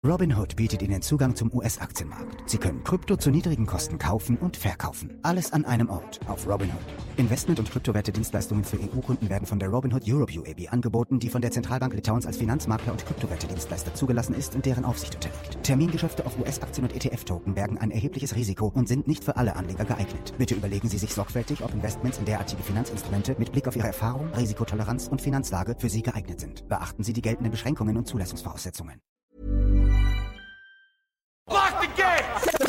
Robinhood bietet Ihnen Zugang zum US-Aktienmarkt. Sie können Krypto zu niedrigen Kosten kaufen und verkaufen. Alles an einem Ort auf Robinhood. Investment- und Kryptowerte-Dienstleistungen für EU-Kunden werden von der Robinhood Europe UAB angeboten, die von der Zentralbank Litauens als Finanzmakler und Kryptowerte-Dienstleister zugelassen ist und deren Aufsicht unterliegt. Termingeschäfte auf US-Aktien und ETF-Token bergen ein erhebliches Risiko und sind nicht für alle Anleger geeignet. Bitte überlegen Sie sich sorgfältig, ob Investments in derartige Finanzinstrumente mit Blick auf Ihre Erfahrung, Risikotoleranz und Finanzlage für Sie geeignet sind. Beachten Sie die geltenden Beschränkungen und Zulassungsvoraussetzungen. Lock the gate!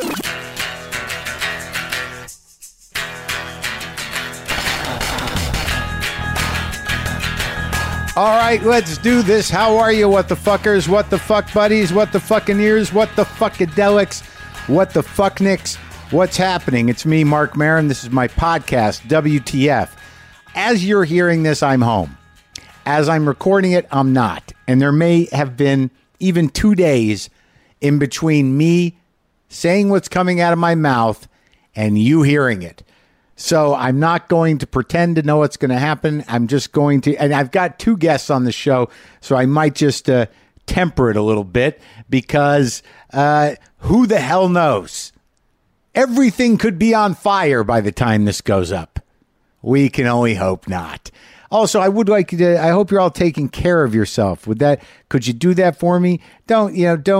All right, let's do this. How are you, what the fuckers, what the fuck buddies, what the fucking ears, what the fuckadelics, what the fucknicks, what's happening? It's me, Mark Maron. This is my podcast, WTF. As you're hearing this, I'm home. As I'm recording it, I'm not. And there may have been even 2 days in between me saying what's coming out of my mouth and you hearing it. So I'm not going to pretend to know what's going to happen. I'm just going to, and I've got 2 guests on the show, so I might just temper it a little bit because who the hell knows? Everything could be on fire by the time this goes up. We can only hope not. Also, I would like to, I hope you're all taking care of yourself. Could you do that for me? Don't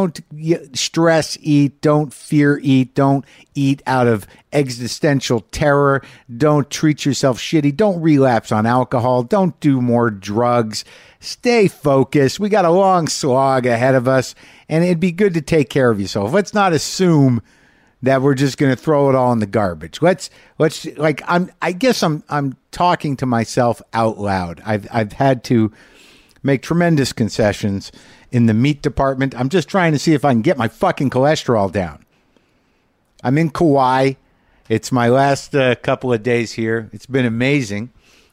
stress eat, don't fear eat, don't eat out of existential terror, don't treat yourself shitty, don't relapse on alcohol, don't do more drugs. Stay focused. We got a long slog ahead of us, and it'd be good to take care of yourself. Let's not assume that we're just going to throw it all in the garbage. I guess I'm talking to myself out loud. I've had to make tremendous concessions in the meat department. I'm just trying to see if I can get my fucking cholesterol down. I'm in Kauai. It's my last couple of days here. It's been amazing.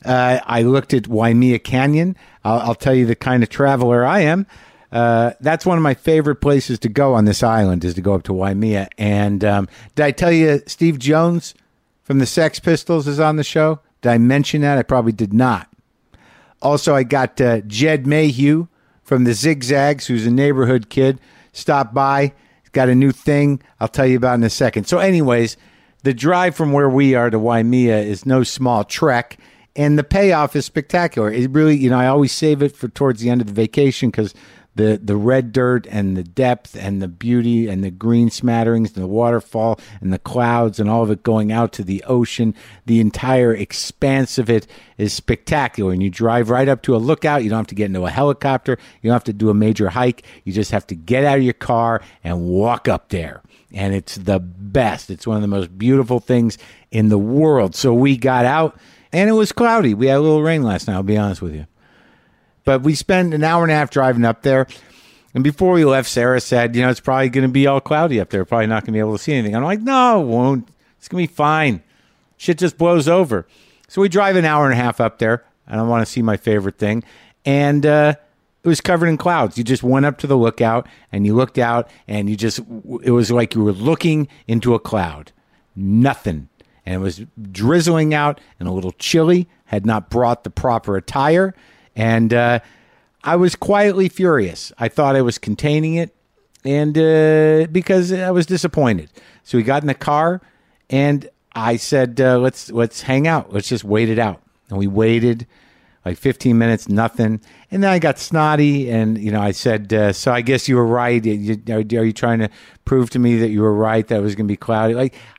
I looked at Waimea Canyon. I'll tell you the kind of traveler I am. That's one of my favorite places to go on this island is to go up to Waimea. And did I tell you Steve Jones from the Sex Pistols is on the show? Did I mention that? I probably did not. Also, I got Jed Mayhew from the Zigzags, who's a neighborhood kid, stopped by. He's got a new thing I'll tell you about in a second. So anyways, the drive from where we are to Waimea is no small trek. And the payoff is spectacular. It really, I always save it for towards the end of the vacation because the red dirt and the depth and the beauty and the green smatterings and the waterfall and the clouds and all of it going out to the ocean, the entire expanse of it is spectacular. And you drive right up to a lookout. You don't have to get into a helicopter. You don't have to do a major hike. You just have to get out of your car and walk up there. And it's the best. It's one of the most beautiful things in the world. So we got out and it was cloudy. We had a little rain last night, I'll be honest with you. But we spent an hour and a half driving up there. And before we left, Sarah said, it's probably going to be all cloudy up there. Probably not going to be able to see anything. I'm like, no, it won't. It's going to be fine. Shit just blows over. So we drive an hour and a half up there. I don't want to see my favorite thing. And it was covered in clouds. You just went up to the lookout and you looked out and it was like you were looking into a cloud. Nothing. And it was drizzling out and a little chilly. Had not brought the proper attire. And I was quietly furious. I thought I was containing it, and because I was disappointed. So we got in the car, and I said, "Let's hang out. Let's just wait it out." And we waited like 15 minutes, nothing. And then I got snotty, and I said, "So I guess you were right. Are you trying to prove to me that you were right that it was going to be cloudy?"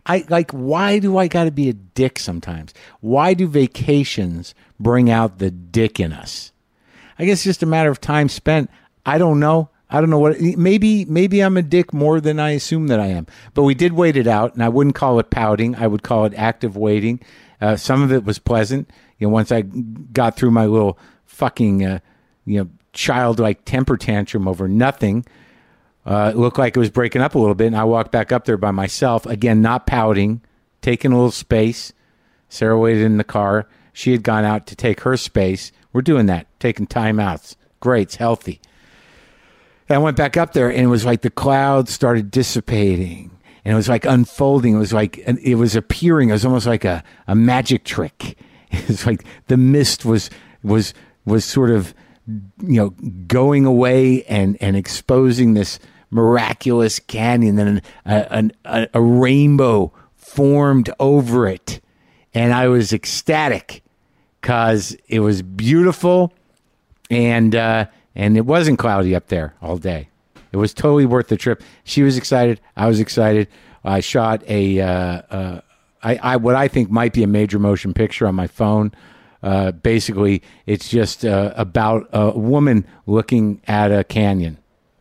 Why do I got to be a dick sometimes? Why do vacations bring out the dick in us? I guess it's just a matter of time spent. I don't know. I don't know what. Maybe I'm a dick more than I assume that I am. But we did wait it out, and I wouldn't call it pouting. I would call it active waiting. Some of it was pleasant. Once I got through my little fucking childlike temper tantrum over nothing, it looked like it was breaking up a little bit, and I walked back up there by myself again, not pouting, taking a little space. Sarah waited in the car. She had gone out to take her space. We're doing that, taking timeouts. Great, it's healthy. And I went back up there, and it was like the clouds started dissipating, and it was like unfolding. It was like it was appearing. It was almost like a magic trick. It was like the mist was sort of going away and exposing this miraculous canyon, and a rainbow formed over it. And I was ecstatic because it was beautiful, and it wasn't cloudy up there all day. It was totally worth the trip. She was excited. I was excited. I shot what I think might be a major motion picture on my phone. Basically, it's just about a woman looking at a canyon.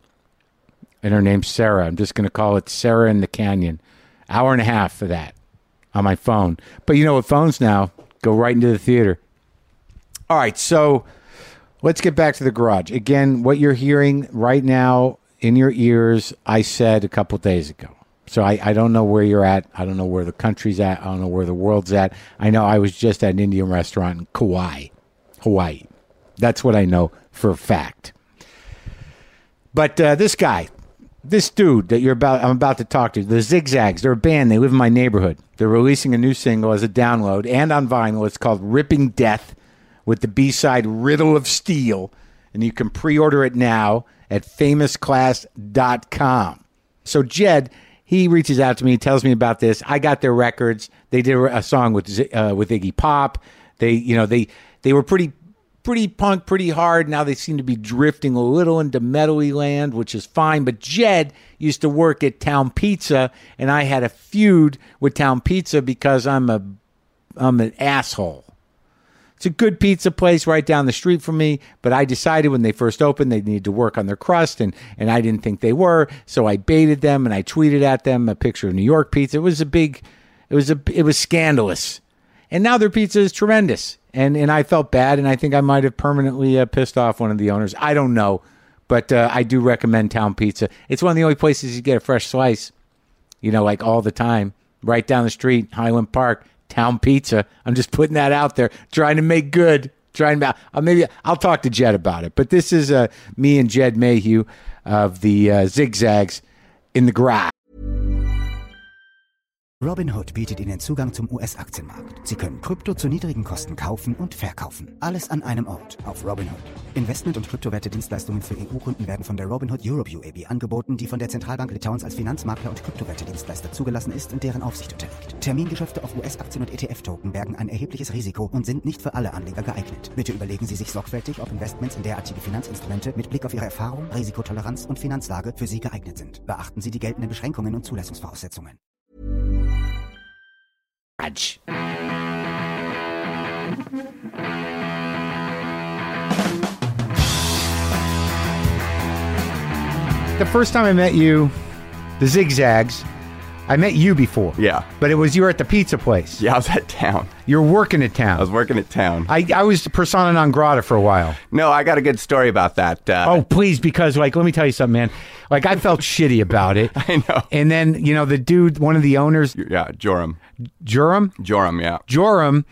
And her name's Sarah. I'm just going to call it Sarah in the Canyon. Hour and a half for that on my phone. But you know what phones now go right into the theater. All right, so let's get back to the garage. Again, what you're hearing right now in your ears, I said a couple days ago. So I don't know where you're at. I don't know where the country's at. I don't know where the world's at. I know I was just at an Indian restaurant in Kauai, Hawaii. That's what I know for a fact. But this dude that I'm about to talk to, the Zigzags, they're a band. They live in my neighborhood. They're releasing a new single as a download and on vinyl. It's called Ripping Death with the B-side Riddle of Steel. And you can pre-order it now at famousclass.com. So Jed, he reaches out to me, tells me about this. I got their records. They did a song with Iggy Pop. They were pretty punk, pretty hard. Now they seem to be drifting a little into metal-y land, which is fine. But Jed used to work at Town Pizza, and I had a feud with Town Pizza because I'm an asshole. It's a good pizza place right down the street from me, but I decided when they first opened they needed to work on their crust, and I didn't think they were, so I baited them and I tweeted at them a picture of New York pizza. It was scandalous, and now their pizza is tremendous, and I felt bad, and I think I might have permanently pissed off one of the owners. I don't know, but I do recommend Town Pizza. It's one of the only places you get a fresh slice, like all the time, right down the street, Highland Park. Town Pizza. I'm just putting that out there, trying to make good. Maybe I'll talk to Jed about it. But this is me and Jed Mayhew of the Zigzags in the garage. Robinhood bietet Ihnen Zugang zum US-Aktienmarkt. Sie können Krypto zu niedrigen Kosten kaufen und verkaufen. Alles an einem Ort auf Robinhood. Investment- und Kryptowerte-Dienstleistungen für EU-Kunden werden von der Robinhood Europe UAB angeboten, die von der Zentralbank Litauens als Finanzmakler und Kryptowerte-Dienstleister zugelassen ist und deren Aufsicht unterliegt. Termingeschäfte auf US-Aktien und ETF-Token bergen ein erhebliches Risiko und sind nicht für alle Anleger geeignet. Bitte überlegen Sie sich sorgfältig, ob Investments in derartige Finanzinstrumente mit Blick auf Ihre Erfahrung, Risikotoleranz und Finanzlage für Sie geeignet sind. Beachten Sie die geltenden Beschränkungen und Zulassungsvoraussetzungen. The first time I met you, the Zigzags, I met you before. Yeah. But you were at the pizza place. Yeah, I was at Town. You were working at Town. I was working at Town. I was persona non grata for a while. No, I got a good story about that. Oh, please, because, let me tell you something, man. I felt shitty about it. I know. And then, the dude, one of the owners. Yeah, Joram. Joram? Joram, yeah. Joram,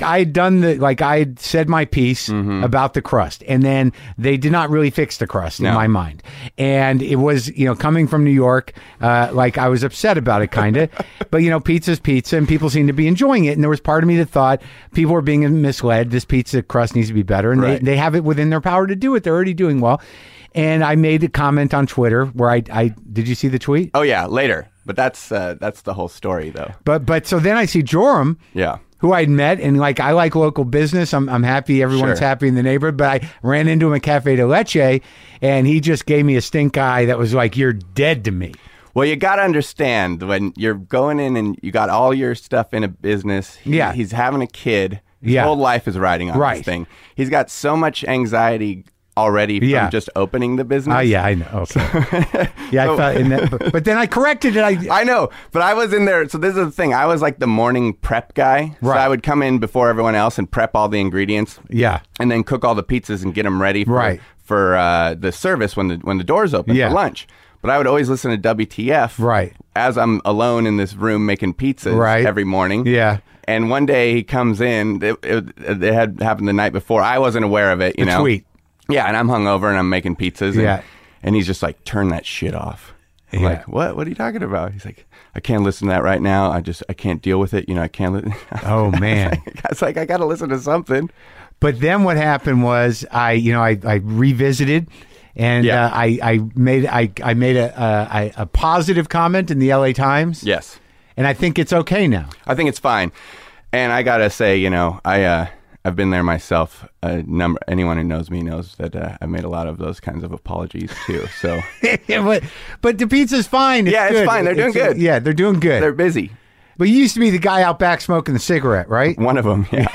I had said my piece about the crust, and then they did not really fix the crust in my mind. And it was, coming from New York, I was upset about it, kind of. But, pizza's pizza, and people seem to be enjoying it. And there was part of me that thought people were being misled. This pizza crust needs to be better. And they have it within their power to do it. They're already doing well. And I made a comment on Twitter where I did you see the tweet? Oh, yeah, later. But that's the whole story, though. But so then I see Joram, who I'd met, and I like local business. I'm happy everyone's happy in the neighborhood. But I ran into him at Cafe de Leche, and he just gave me a stink eye that was like, "You're dead to me." Well, you got to understand, when you're going in and you got all your stuff in a business, he's having a kid. His whole life is riding on this thing. He's got so much anxiety already from just opening the business. Oh, yeah, I know. Okay. I thought in that, but then I corrected it. I know, but I was in there. So this is the thing. I was like the morning prep guy. Right. So I would come in before everyone else and prep all the ingredients. Yeah. And then cook all the pizzas and get them ready for the service when the doors open for lunch. But I would always listen to WTF as I'm alone in this room making pizzas every morning. Yeah. And one day he comes in. It had happened the night before. I wasn't aware of it, you know. Tweet. Yeah, and I'm hungover and I'm making pizzas. And he's just like, turn that shit off. I'm like, what? What are you talking about? He's like, I can't listen to that right now. I can't deal with it. I can't. Oh, man. I was like, I got to listen to something. But then what happened was I revisited. And I made a positive comment in the LA Times. Yes. And I think it's okay now. I think it's fine. And I got to say, I've been there myself. Anyone who knows me knows that I've made a lot of those kinds of apologies too. So, but the pizza's fine. It's fine. They're doing good. Yeah, they're doing good. They're busy. But you used to be the guy out back smoking the cigarette, right? One of them, yeah.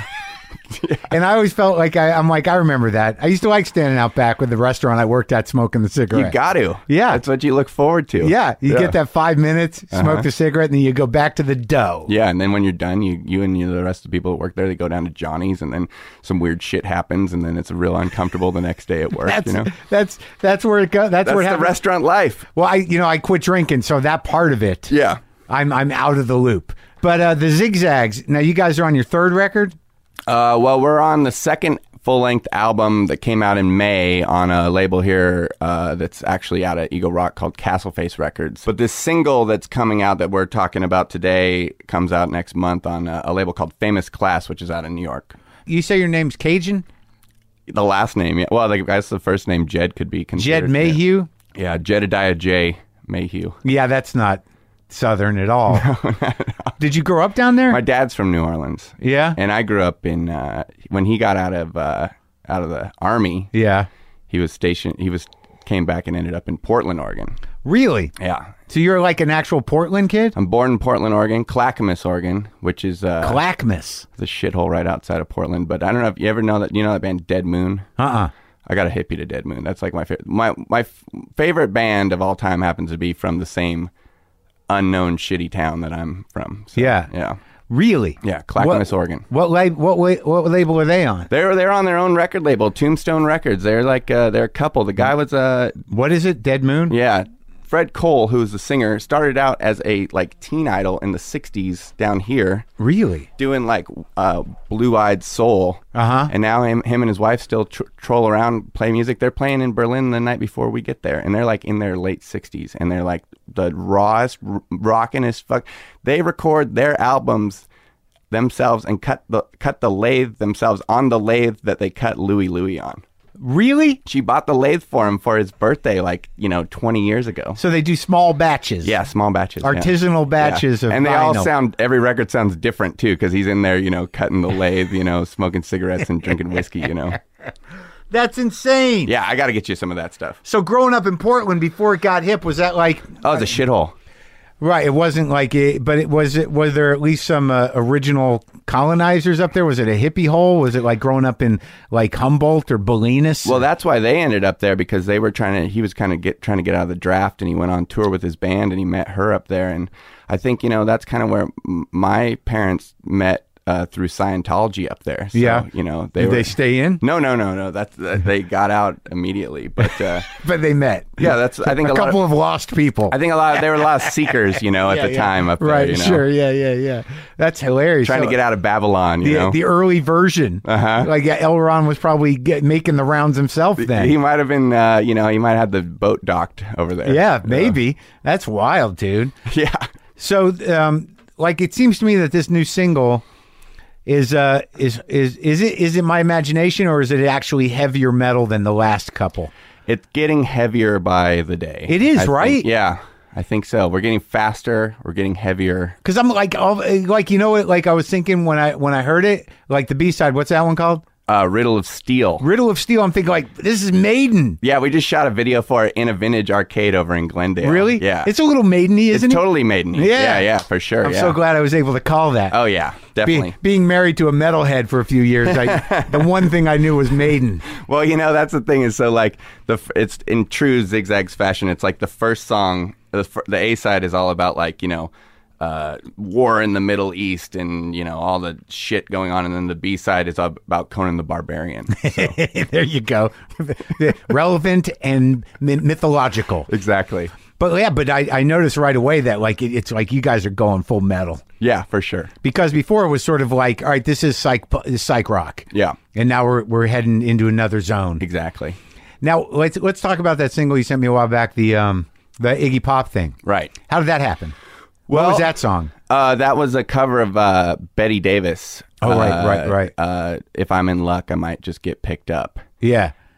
And I always felt like I remember that. I used to like standing out back with the restaurant I worked at smoking the cigarette. You got to. Yeah. That's what you look forward to. Yeah. You get that 5 minutes, smoke the cigarette, and then you go back to the dough. Yeah. And then when you're done, you and the rest of the people that work there, they go down to Johnny's, and then some weird shit happens, and then it's real uncomfortable the next day at work. That's where it goes. That's where it happens. The restaurant life. Well, I quit drinking, so that part of it. Yeah. I'm out of the loop. But the Zigzags, now you guys are on your third record? Well, we're on the second full-length album that came out in May on a label here that's actually out of Eagle Rock called Castleface Records. But this single that's coming out that we're talking about today comes out next month on a label called Famous Class, which is out of New York. You say your name's Cajun? The last name, yeah. Well, I guess the first name, Jed, could be considered. Jed Mayhew? Yeah, Jedediah J. Mayhew. Yeah, that's not Southern at all. No. Did you grow up down there? My dad's from New Orleans. Yeah, and I grew up in when he got out of the army. Yeah, he was stationed. Came back and ended up in Portland, Oregon. Really? Yeah. So you're like an actual Portland kid? I'm born in Portland, Oregon, Clackamas, Oregon, which is Clackamas, the shithole right outside of Portland. But I don't know if you ever know that. You know that band Dead Moon? I got a hippie to Dead Moon. That's like my favorite. My favorite band of all time happens to be from the same unknown shitty town that I'm from. So, yeah. Really? Yeah, Clackamas, Oregon. What label are they on? They're on their own record label, Tombstone Records. They're like they're a couple. The guy was what is it? Dead Moon? Yeah. Fred Cole, who's the singer, started out as a teen idol in the 60s down here. Really? Doing like Blue-Eyed Soul. And now him and his wife still troll around, play music. They're playing in Berlin the night before we get there. And they're like in their late 60s. And they're like the rawest, rockinest fuck. They record their albums themselves and cut the lathe themselves on the lathe that they cut Louie on. Really? She bought the lathe for him for his birthday 20 years ago. So they do small batches. Yeah, small batches. Artisanal batches of And they vinyl. all every record sounds different too, because he's in there, cutting the lathe, smoking cigarettes and drinking whiskey, That's insane. Yeah, I got to get you some of that stuff. So growing up in Portland before it got hip, was that like... Oh, it was a shithole. Right, it wasn't like it, but was there at least some original colonizers up there? Was it a hippie hole? Was it like growing up in like Humboldt or Bolinas? Well, that's why they ended up there, because he was trying to get out of the draft, and he went on tour with his band, and he met her up there. And I think, that's kind of where my parents met through Scientology up there. So, yeah. Did they stay in? No. They got out immediately, but but they met. Yeah, that's. I think a couple of lost people. I think there were a lot of seekers, at the time up there. Right. Sure. Yeah. That's hilarious. Trying to get out of Babylon. The early version. Like L. Ron was probably making the rounds himself then. He might have been. He might have the boat docked over there. Yeah, maybe. That's wild, dude. Yeah. So, it seems to me that this new single. Is it my imagination, or is it actually heavier metal than the last couple? It's getting heavier by the day. It is, right? Yeah, I think so. We're getting faster. We're getting heavier. Because I'm like I was thinking when I heard it, like the B-side. What's that one called? Riddle of Steel. Riddle of Steel. I'm thinking this is Maiden. Yeah, we just shot a video for it in a vintage arcade over in Glendale. Really? Yeah. It's a little Maiden-y, isn't it? It's totally Maiden-y. Yeah, for sure. I'm so glad I was able to call that. Oh, yeah, definitely. Being married to a metalhead for a few years, the one thing I knew was Maiden. Well, that's the thing is, so it's in true Zigzags fashion. It's like the first song, the A-side is all about war in the Middle East and all the shit going on, and then the B-side is about Conan the Barbarian. So. There you go. Relevant and mythological. Exactly. But I noticed right away that it's like you guys are going full metal. Yeah, for sure. Because before it was sort of like, all right, this is psych rock. Yeah. And now we're heading into another zone. Exactly. Now let's talk about that single you sent me a while back, the Iggy Pop thing. Right. How did that happen? What was that song? That was a cover of Betty Davis. Oh, right. If I'm in luck, I might just get picked up. Yeah.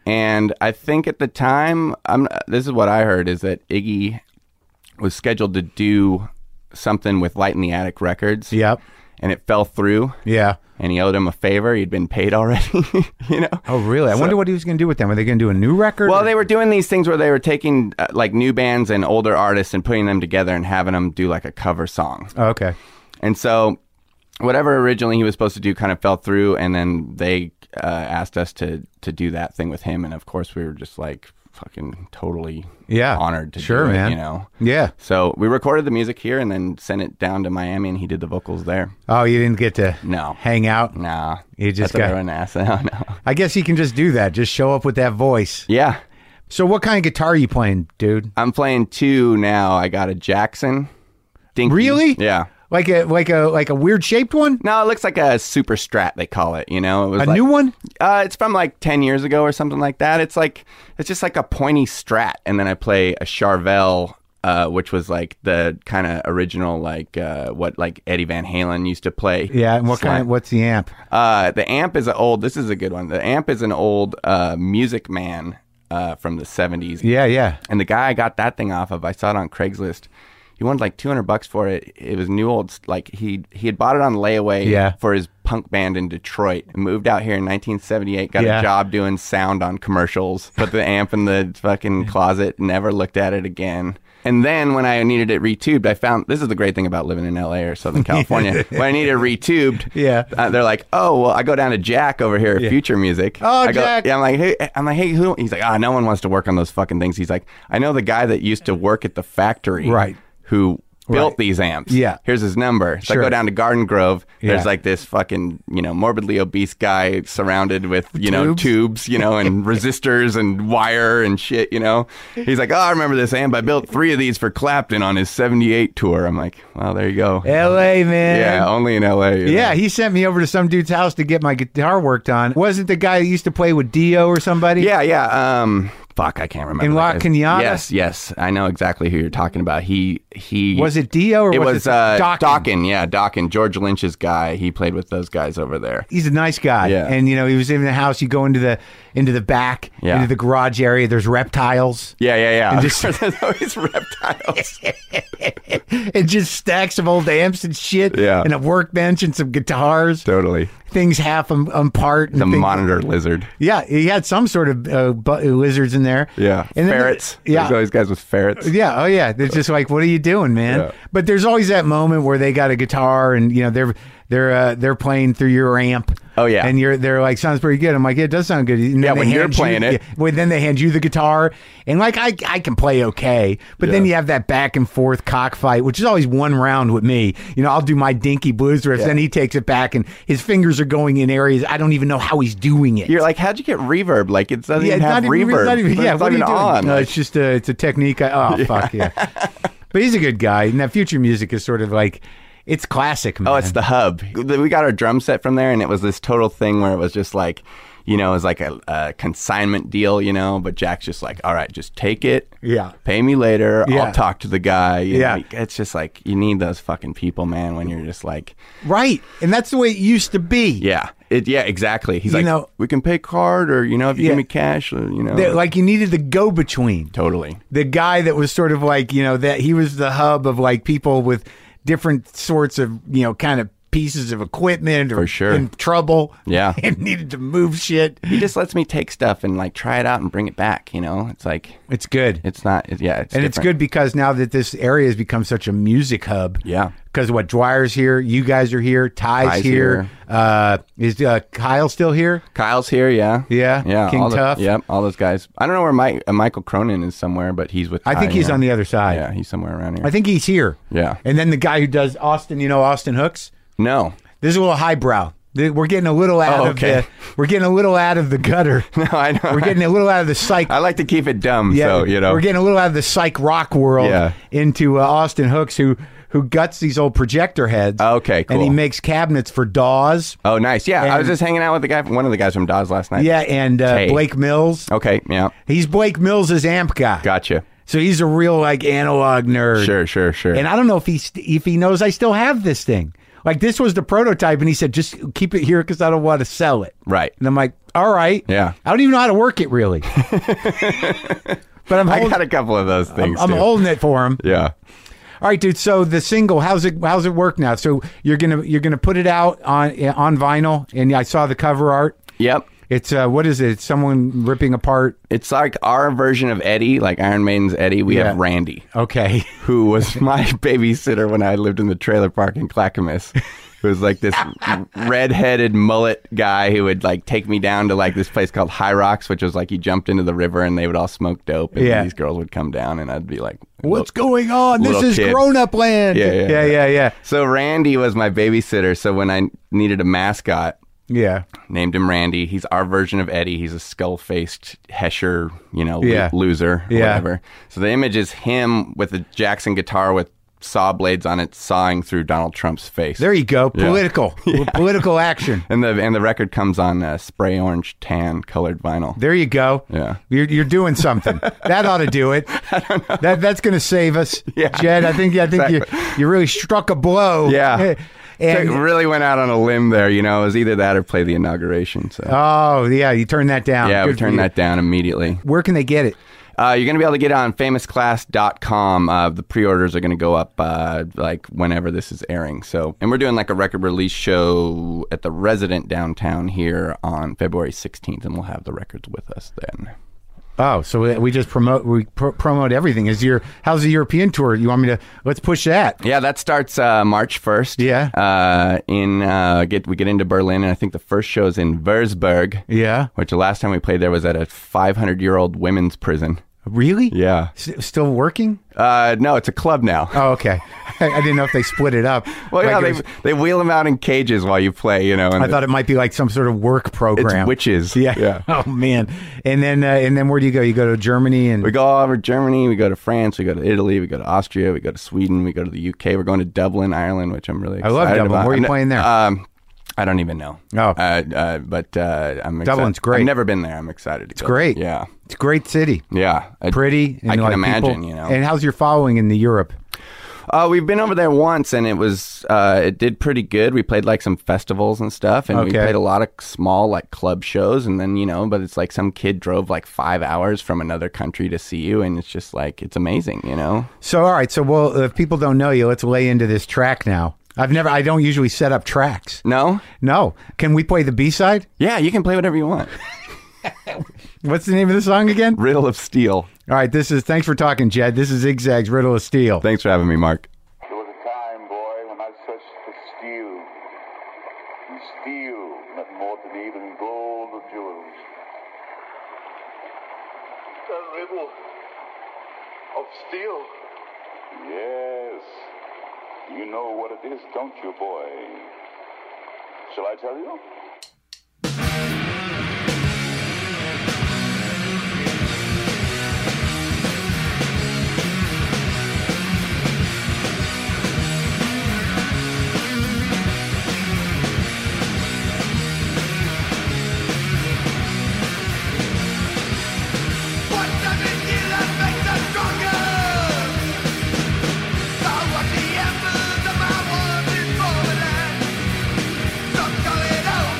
And I think at the time, this is what I heard, is that Iggy was scheduled to do something with Light in the Attic Records. Yep. And it fell through. Yeah. And he owed him a favor. He'd been paid already, you know? Oh, really? I wonder what he was going to do with them. Were they going to do a new record? Well, they were doing these things where they were taking like new bands and older artists and putting them together and having them do like a cover song. Oh, okay. And so whatever originally he was supposed to do kind of fell through, and then they asked us to do that thing with him. And of course, we were just like fucking totally honored to do it, man. You know? Yeah. So we recorded the music here and then sent it down to Miami, and he did the vocals there. Oh, you didn't get to hang out? Nah. You just got an ass. No. I guess you can just do that. Just show up with that voice. Yeah. So what kind of guitar are you playing, dude? I'm playing 2 now. I got a Jackson. Dinky. Really? Yeah. Like a weird shaped one? No, it looks like a Super Strat, they call it. You know, it was a new one. It's from like 10 years ago or something like that. It's just like a pointy Strat, and then I play a Charvel, which was like the kind of original, like what like Eddie Van Halen used to play. Yeah, and what's the amp? The amp is this is a good one. The amp is an old Music Man from the 70s. Yeah. And the guy I got that thing off of, I saw it on Craigslist. He wanted like $200 for it. It was new old, like he had bought it on layaway for his punk band in Detroit. Moved out here in 1978, got a job doing sound on commercials, put the amp in the fucking closet, never looked at it again. And then when I needed it retubed, I found, this is the great thing about living in LA or Southern California. When I needed it retubed, they're like, oh, well, I go down to Jack over here at Future Music. Oh, Jack. Yeah, I'm like, hey, who? He's like, no one wants to work on those fucking things. He's like, I know the guy that used to work at the factory. Right. Who built these amps. Yeah. Here's his number. So I go down to Garden Grove. There's like this fucking, morbidly obese guy surrounded with, tubes, and resistors and wire and shit, He's like, oh, I remember this amp. I built 3 of these for Clapton on his 78 tour. I'm like, well, there you go. L.A., man. Yeah, only in L.A. Yeah, he sent me over to some dude's house to get my guitar worked on. Wasn't the guy that used to play with Dio or somebody? Yeah. Fuck, I can't remember. In La Cañada? Yes. I know exactly who you're talking about. He was it Dio or was it Dokken? Dokken? Yeah, Dokken. George Lynch's guy. He played with those guys over there. He's a nice guy. Yeah. And he was in the house. You go into the back, into the garage area. There's reptiles. Yeah. And just, there's always reptiles. And just stacks of old amps and shit. Yeah. And a workbench and some guitars. Totally. Things half apart. The monitor lizard. Yeah, he had some sort of lizards in there. Yeah, and ferrets. There's always guys with ferrets. Yeah, oh yeah. It's just like, what are you doing, man? Yeah. But there's always that moment where they got a guitar and they're playing through your amp. Oh yeah, and they're like, sounds pretty good. I'm like, yeah, it does sound good. And when you're playing it, then they hand you the guitar, and like I can play okay, but then you have that back and forth cockfight, which is always one round with me. I'll do my dinky blues riffs, then he takes it back, and his fingers are going in areas I don't even know how he's doing it. You're like, how'd you get reverb? Like it doesn't even have reverb. What are you doing? On. No, it's just it's a technique. Fuck yeah. But he's a good guy, and that Future Music is sort of like. It's classic, man. Oh, it's the hub. We got our drum set from there, and it was this total thing where it was just like, it was like a consignment deal, but Jack's just like, all right, just take it. Yeah. Pay me later. Yeah. I'll talk to the guy. Yeah. It's just like, you need those fucking people, man, when you're just like. Right. And that's the way it used to be. Yeah. Yeah, exactly. He's like, we can pay card or, if you give me cash, Like you needed the go-between. Totally. The guy that was sort of like, that he was the hub of like people with different sorts of, kind of pieces of equipment or for sure. in trouble. Yeah. And needed to move shit. He just lets me take stuff and like try it out and bring it back, It's like. It's good. It's not, it's different. It's good because now that this area has become such a music hub. Yeah. Because Dwyer's here, you guys are here, Ty's here. Is Kyle still here? Kyle's here, yeah. Yeah. King Tuff. Yep, all those guys. I don't know where Michael Cronin is somewhere, but he's with Ty. I think he's on the other side. Yeah, he's somewhere around here. I think he's here. Yeah. And then the guy who does Austin, Austin Hooks? No. This is a little highbrow. We're getting a little out of we're getting a little out of the gutter. No, I know. We're getting a little out of the psych. I like to keep it dumb, so We're getting a little out of the psych rock world into Austin Hooks, who guts these old projector heads. Okay, cool. And he makes cabinets for Dawes. Oh, nice. Yeah, I was just hanging out with one of the guys from Dawes last night. Yeah, and Blake Mills. Okay, yeah. He's Blake Mills' amp guy. Gotcha. So he's a real like analog nerd. Sure. And I don't know if he knows I still have this thing. Like, this was the prototype, and he said, just keep it here because I don't want to sell it. Right. And I'm like, all right. Yeah. I don't even know how to work it, really. But I got a couple of those things, I'm holding it for him. Yeah. All right, dude. So the single, how's it work now? So you're gonna put it out on vinyl, and I saw the cover art. Yep. It's what is it? It's someone ripping apart. It's like our version of Eddie, like Iron Maiden's Eddie. We have Randy. Okay. Who was my babysitter when I lived in the trailer park in Clackamas. Who was like this red-headed mullet guy who would like take me down to like this place called High Rocks, which was like you jumped into the river and they would all smoke dope, and these girls would come down, and I'd be like, "What's going on? This is grown-up land." Yeah. So Randy was my babysitter. So when I needed a mascot, named him Randy. He's our version of Eddie. He's a skull-faced Hesher, loser, whatever. So the image is him with a Jackson guitar with saw blades on it, sawing through Donald Trump's face. There you go, political action. And the record comes on spray orange tan colored vinyl. There you go. Yeah, you're doing something. That ought to do it. I don't know. That's going to save us, Jed. I think exactly. you really struck a blow. Yeah. And it really went out on a limb there, It was either that or play the inauguration. So. Oh, yeah, you turned that down. Yeah, we turned that down immediately. Where can they get it? You're going to be able to get it on famousclass.com. The pre-orders are going to go up like whenever this is airing. And we're doing like a record release show at the Resident downtown here on February 16th, and we'll have the records with us then. Oh, so we just promote everything. How's the European tour? You want me to let's push that? Yeah, that starts March 1st. Yeah. We get into Berlin, and I think the first show is in Würzburg. Yeah. Which the last time we played there was at a 500-year-old women's prison. Really? Yeah. Still working? No, it's a club now. Oh, okay. I didn't know if they split it up. Well, like they wheel them out in cages while you play, And I thought it might be like some sort of work program. It's witches. Yeah. Oh man. And then where do you go? You go to Germany and we go all over Germany. We go to France. We go to Italy. We go to Austria. We go to Sweden. We go to the UK. We're going to Dublin, Ireland, which I'm really excited about. I love Dublin. Where are you playing there? I don't even know. Oh. But I'm excited. Dublin's great. I've never been there. I'm excited to go. It's great. Yeah. It's a great city. Yeah. Pretty. And I can imagine, And how's your following in Europe? We've been over there once, and it did pretty good. We played like some festivals and stuff, and we played a lot of small like club shows, and then, but it's like some kid drove like 5 hours from another country to see you, and it's just like, it's amazing, So, all right. So, if people don't know you, let's lay into this track now. I don't usually set up tracks. No? No. Can we play the B-side? Yeah, you can play whatever you want. What's the name of the song again? Riddle of Steel. All right, thanks for talking, Jed. This is Zigzag's Riddle of Steel. Thanks for having me, Mark. There was a time, boy, when I searched for steel. And steel meant more to me than gold or jewels. The riddle of steel. Yes. You know what it is, don't you, boy? Shall I tell you? Steel.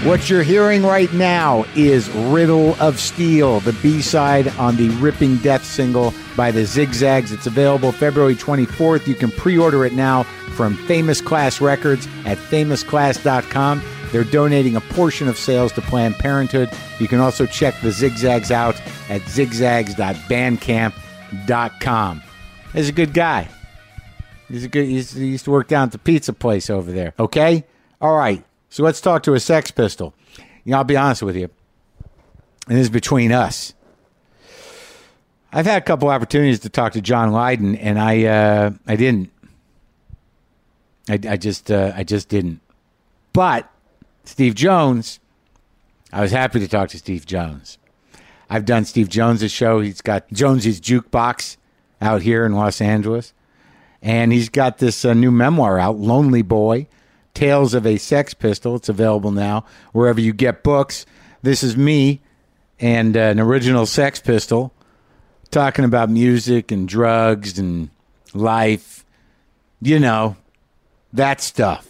What you're hearing right now is Riddle of Steel, the B-side on the Ripping Death single by the Zigzags. It's available February 24th. You can pre-order it now from Famous Class Records at famousclass.com. They're donating a portion of sales to Planned Parenthood. You can also check the Zigzags out at zigzags.bandcamp.com. He's a good guy. He used to work down at the pizza place over there. Okay? All right. So let's talk to a Sex Pistol. I'll be honest with you. And this is between us. I've had a couple opportunities to talk to John Lydon, and I didn't. I just didn't. But Steve Jones, I was happy to talk to Steve Jones. I've done Steve Jones' show. He's got Jones's Jukebox out here in Los Angeles. And he's got this new memoir out, Lonely Boy, Tales of a Sex Pistol. It's available now wherever you get books. This is me and an original Sex Pistol talking about music and drugs and life. You know, that stuff.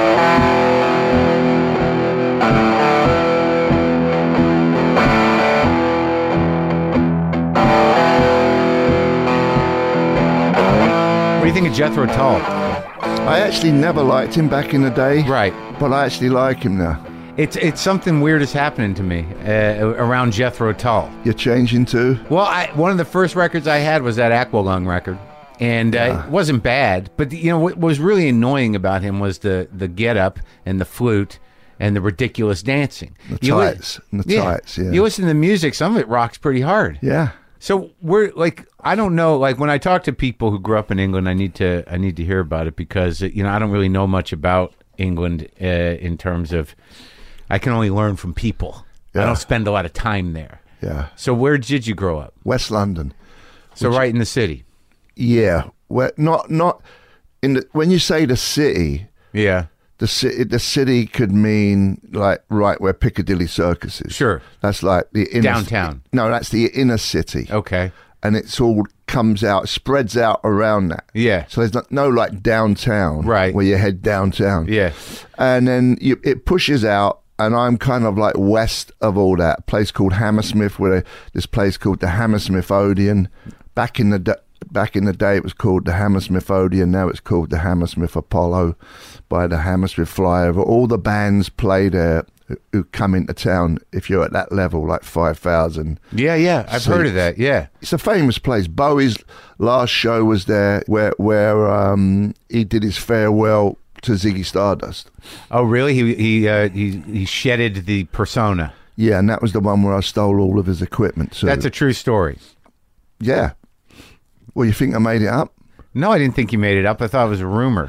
What do you think of Jethro Tull? I actually never liked him back in the day. Right. But I actually like him now. It's something weird is happening to me around Jethro Tull. You're changing too? Well, one of the first records I had was that Aqualung record. And it wasn't bad. But, what was really annoying about him was the get-up and the flute and the ridiculous dancing. The tights. Yeah. You listen to the music, some of it rocks pretty hard. Yeah. So we're I don't know, when I talk to people who grew up in England, I need to hear about it because I don't really know much about England in terms of I can only learn from people. Yeah. I don't spend a lot of time there. Yeah. So where did you grow up? West London. So right in the city. Yeah. Not in the when you say the city. Yeah. The city could mean right where Piccadilly Circus is. Sure. That's like the inner downtown. No, that's the inner city. Okay. And it's all comes out, spreads out around that. Yeah. So there's no downtown. Right. Where you head downtown. Yeah. And then it pushes out, and I'm kind of like west of all that. A place called Hammersmith, this place called the Hammersmith Odeon. Back in the day, it was called the Hammersmith Odeon. Now it's called the Hammersmith Apollo by the Hammersmith Flyover. All the bands play there who come into town if you're at that level, like 5,000. Yeah. I've heard of that, yeah. It's a famous place. Bowie's last show was there where he did his farewell to Ziggy Stardust. Oh, really? He shedded the persona. Yeah, and that was the one where I stole all of his equipment. So that's a true story. Yeah. Well, you think I made it up? No, I didn't think you made it up. I thought it was a rumor.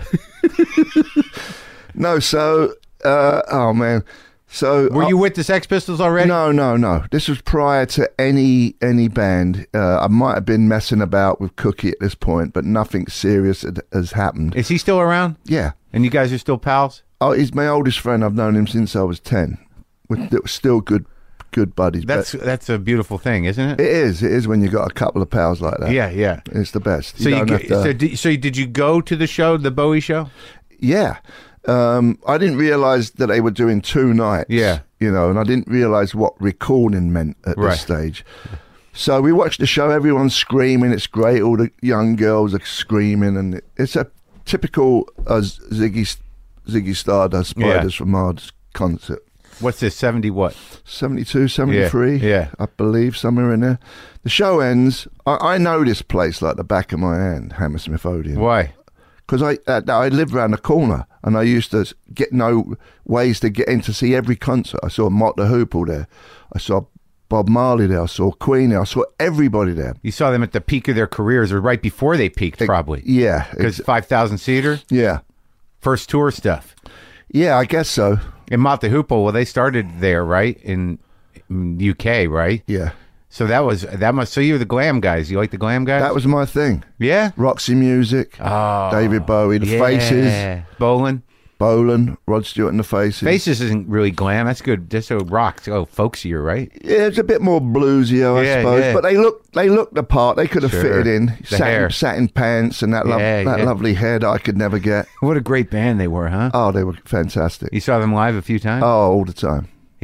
No, so, oh man. So were you with the Sex Pistols already? No. This was prior to any band. I might have been messing about with Cookie at this point, but nothing serious has happened. Is he still around? Yeah. And you guys are still pals? Oh, he's my oldest friend. I've known him since I was 10. We're still good buddies. That's a beautiful thing, isn't it? It is when you got a couple of pals like that. Yeah. It's the best. So did you go to the show, the Bowie show? Yeah. I didn't realize that they were doing 2 nights. Yeah. And I didn't realize what recording meant at this stage. So we watched the show, everyone's screaming, it's great, all the young girls are screaming, and it's a typical Ziggy Stardust, Spiders from Mars concert. What's this, 70 what? 72, 73, yeah. I believe, somewhere in there. The show ends, I know this place like the back of my hand, Hammersmith Odeon. Why? Because I lived around the corner, and I used to know ways to get in to see every concert. I saw Mott the Hoople there. I saw Bob Marley there. I saw Queen there. I saw everybody there. You saw them at the peak of their careers, or right before they peaked, probably. Yeah. Because 5,000 seater? Yeah. First tour stuff. Yeah, I guess so. And Mott the Hoople, well, they started there, right? In UK, right? Yeah. So so you were the glam guys. You like the glam guys? That was my thing. Yeah? Roxy Music, David Bowie, the Faces. Bolan, Rod Stewart and the Faces. Faces isn't really glam. That's good. That's so rock. Folksier, right? Yeah, it's a bit more bluesier, I suppose. Yeah. But they looked the part. They could have fitted in. Satin pants and that lovely hair that I could never get. What a great band they were, huh? Oh, they were fantastic. You saw them live a few times? Oh, all the time.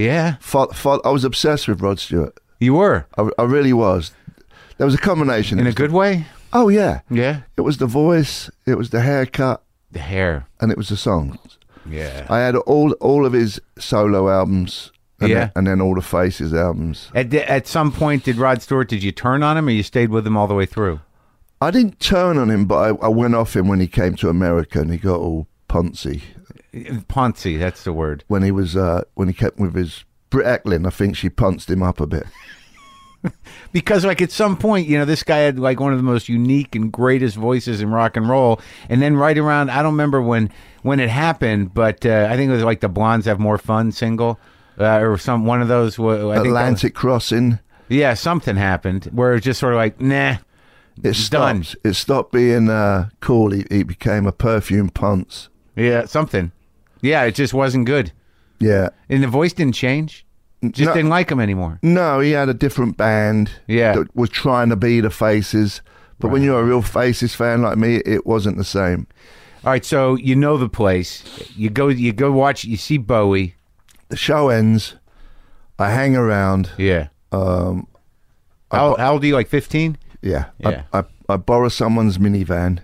Yeah. I was obsessed with Rod Stewart. You were? I really was. There was a combination. In a good way? Oh, yeah. Yeah? It was the voice, it was the haircut. The hair. And it was the songs. Yeah. I had all of his solo albums. And then all the Faces albums. At some point, did you turn on him, or you stayed with him all the way through? I didn't turn on him, but I went off him when he came to America, and he got all poncy. Poncy, that's the word. When he kept with his Britt Eklund, I think she punched him up a bit. Because like at some point, this guy had like one of the most unique and greatest voices in rock and roll, and then right around, I don't remember when it happened, but I think it was like the Blondes Have More Fun single, or one of those. Atlantic Crossing. Yeah, something happened where it was just sort of like, nah, it's done. It stopped being cool. He became a perfume punce. Yeah, something. Yeah, it just wasn't good. Yeah. And the voice didn't change? Didn't like him anymore. No, he had a different band that was trying to be the Faces. But when you're a real Faces fan like me, it wasn't the same. All right, so you know the place. You go watch, you see Bowie. The show ends. I hang around. Yeah. How old are you, like 15? Yeah. I borrow someone's minivan.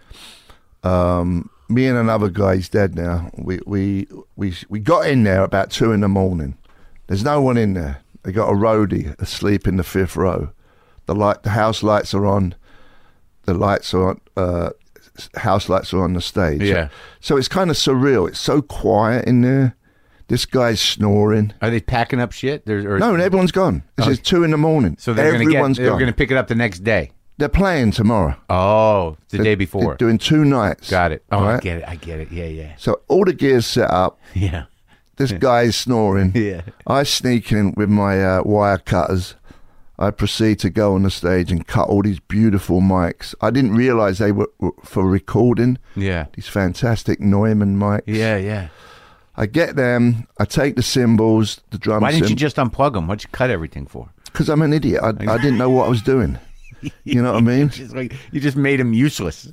Me and another guy, he's dead now. We got in there about 2 a.m. There's no one in there. They got a roadie asleep in the 5th row. The house lights are on. The lights are on. House lights are on the stage. Yeah. So it's kind of surreal. It's so quiet in there. This guy's snoring. Are they packing up shit? No, everyone's gone. It's just 2 a.m. So they're going to pick it up the next day. They're playing tomorrow. Oh, the day before. They're doing 2 nights. Got it. Oh, right? I get it. Yeah. So all the gear's set up. Yeah. This guy's snoring. Yeah. I sneak in with my wire cutters. I proceed to go on the stage and cut all these beautiful mics. I didn't realize they were for recording. Yeah. These fantastic Neumann mics. Yeah. I get them. I take the cymbals, the drum. Why didn't you just unplug them? What'd you cut everything for? Because I'm an idiot. I didn't know what I was doing. You know what I mean? You just made them useless.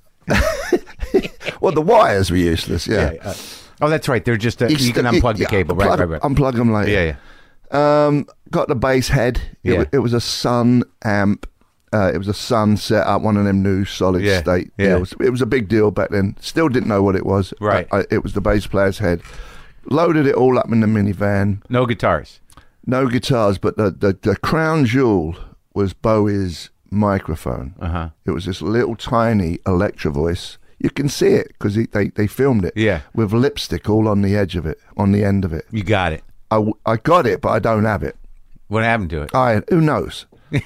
Well, the wires were useless. Yeah. Oh, that's right. They're just you can unplug the cable. Right. Unplug them later. Yeah. Got the bass head. It was a Sun amp. It was a Sun set up, one of them new solid state deals. It was a big deal back then. Still didn't know what it was. Right. It was the bass player's head. Loaded it all up in the minivan. No guitars. No guitars, but the crown jewel was Bowie's microphone. Uh-huh. It was this little tiny Electro Voice. You can see it because they filmed it. Yeah. With lipstick all on the edge of it, on the end of it. You got it. I got it, but I don't have it. What happened to it? Who knows?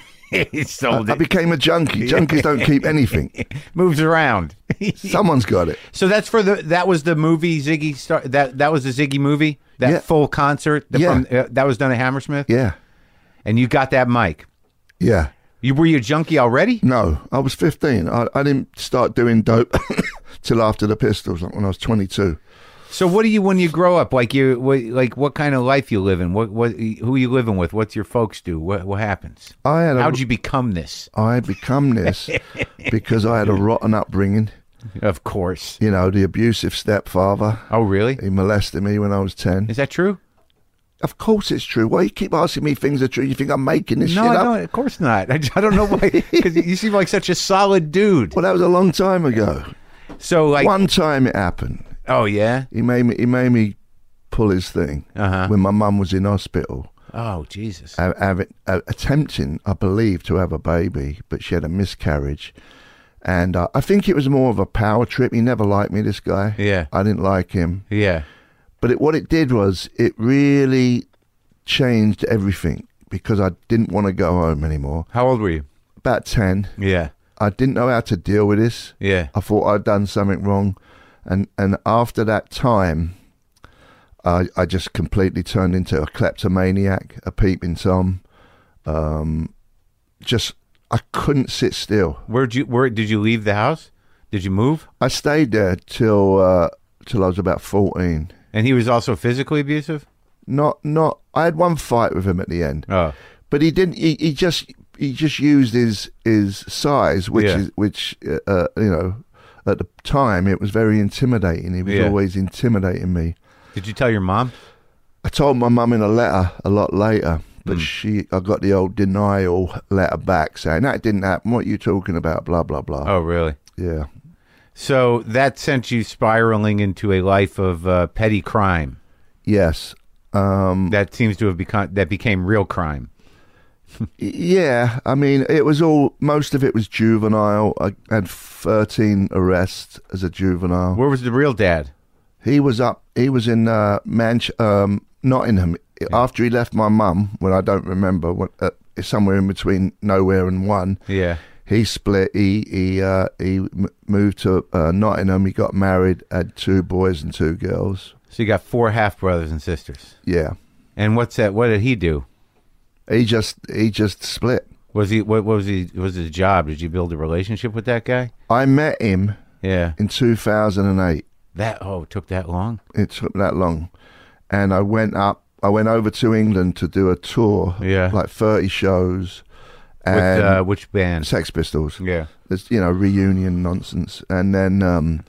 He sold it. I became a junkie. Junkies don't keep anything. Moves around. Someone's got it. So that's that was the movie Ziggy that was the Ziggy movie? That full concert? That was done at Hammersmith? Yeah. And you got that mic? Yeah. Were you a junkie already? No, I was 15. I didn't start doing dope till after the Pistols, like when I was 22. So what do you, when you grow up, what kind of life you live in? Who are you living with? What's your folks do? What happens? How'd you become this? I become this because I had a rotten upbringing. Of course. You know, the abusive stepfather. Oh, really? He molested me when I was 10. Is that true? Of course it's true. Why you keep asking me things are true? You think I'm making this shit up? No, of course not. I don't know why. Because you seem like such a solid dude. Well, that was a long time ago. So, like, one time it happened. Oh yeah. He made me pull his thing when my mum was in hospital. Oh Jesus. Attempting, I believe, to have a baby, but she had a miscarriage. And I think it was more of a power trip. He never liked me, this guy. Yeah. I didn't like him. Yeah. But what it did was it really changed everything because I didn't want to go home anymore. How old were you? About 10. Yeah. I didn't know how to deal with this. Yeah. I thought I'd done something wrong. And after that time, I just completely turned into a kleptomaniac, a peeping Tom. I couldn't sit still. Where did you leave the house? Did you move? I stayed there till I was about 14. And he was also physically abusive? Not. I had one fight with him at the end. Oh. But he didn't. He just used his size, which you know. At the time, it was very intimidating. He was always intimidating me. Did you tell your mom? I told my mum in a letter a lot later, but I got the old denial letter back saying, that didn't happen, what are you talking about, blah, blah, blah. Oh, really? Yeah. So that sent you spiraling into a life of petty crime. Yes. That seems to have became real crime. Yeah, I mean, most of it was juvenile. I had 13 arrests as a juvenile. Where was the real dad? He was in Nottingham. Yeah. After he left my mum, when I don't remember, somewhere in between nowhere and one. Yeah. He split. He moved to Nottingham. He got married, had 2 boys and 2 girls. So you got 4 half brothers and sisters. Yeah. And what's that? What did he do? He just split. What was his job? Did you build a relationship with that guy? I met him. Yeah. In 2008. It took that long? It took that long, and I went over to England to do a tour. Yeah. Like 30 shows. And with which band? Sex Pistols. Yeah. It's reunion nonsense, and then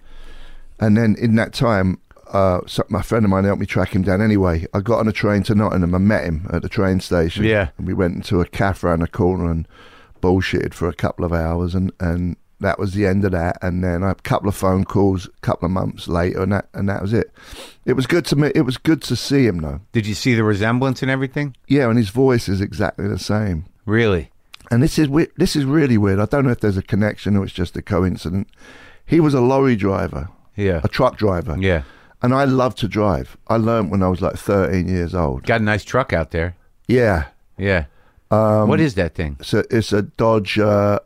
in that time. My friend of mine helped me track him down anyway. I got on a train to Nottingham. I met him at the train station. Yeah. And we went into a cafe around the corner and bullshitted for a couple of hours, and that was the end of that. And then I had a couple of phone calls a couple of months later, and that was it. It was good to me. It was good to see him, though. Did you see the resemblance and everything? Yeah, and his voice is exactly the same. Really? And this is really weird. I don't know if there's a connection or it's just a coincidence. He was a lorry driver. Yeah. A truck driver. Yeah. And I love to drive. I learned when I was like 13 years old. Got a nice truck out there. Yeah. Yeah. What is that thing? So it's a Dodge Ram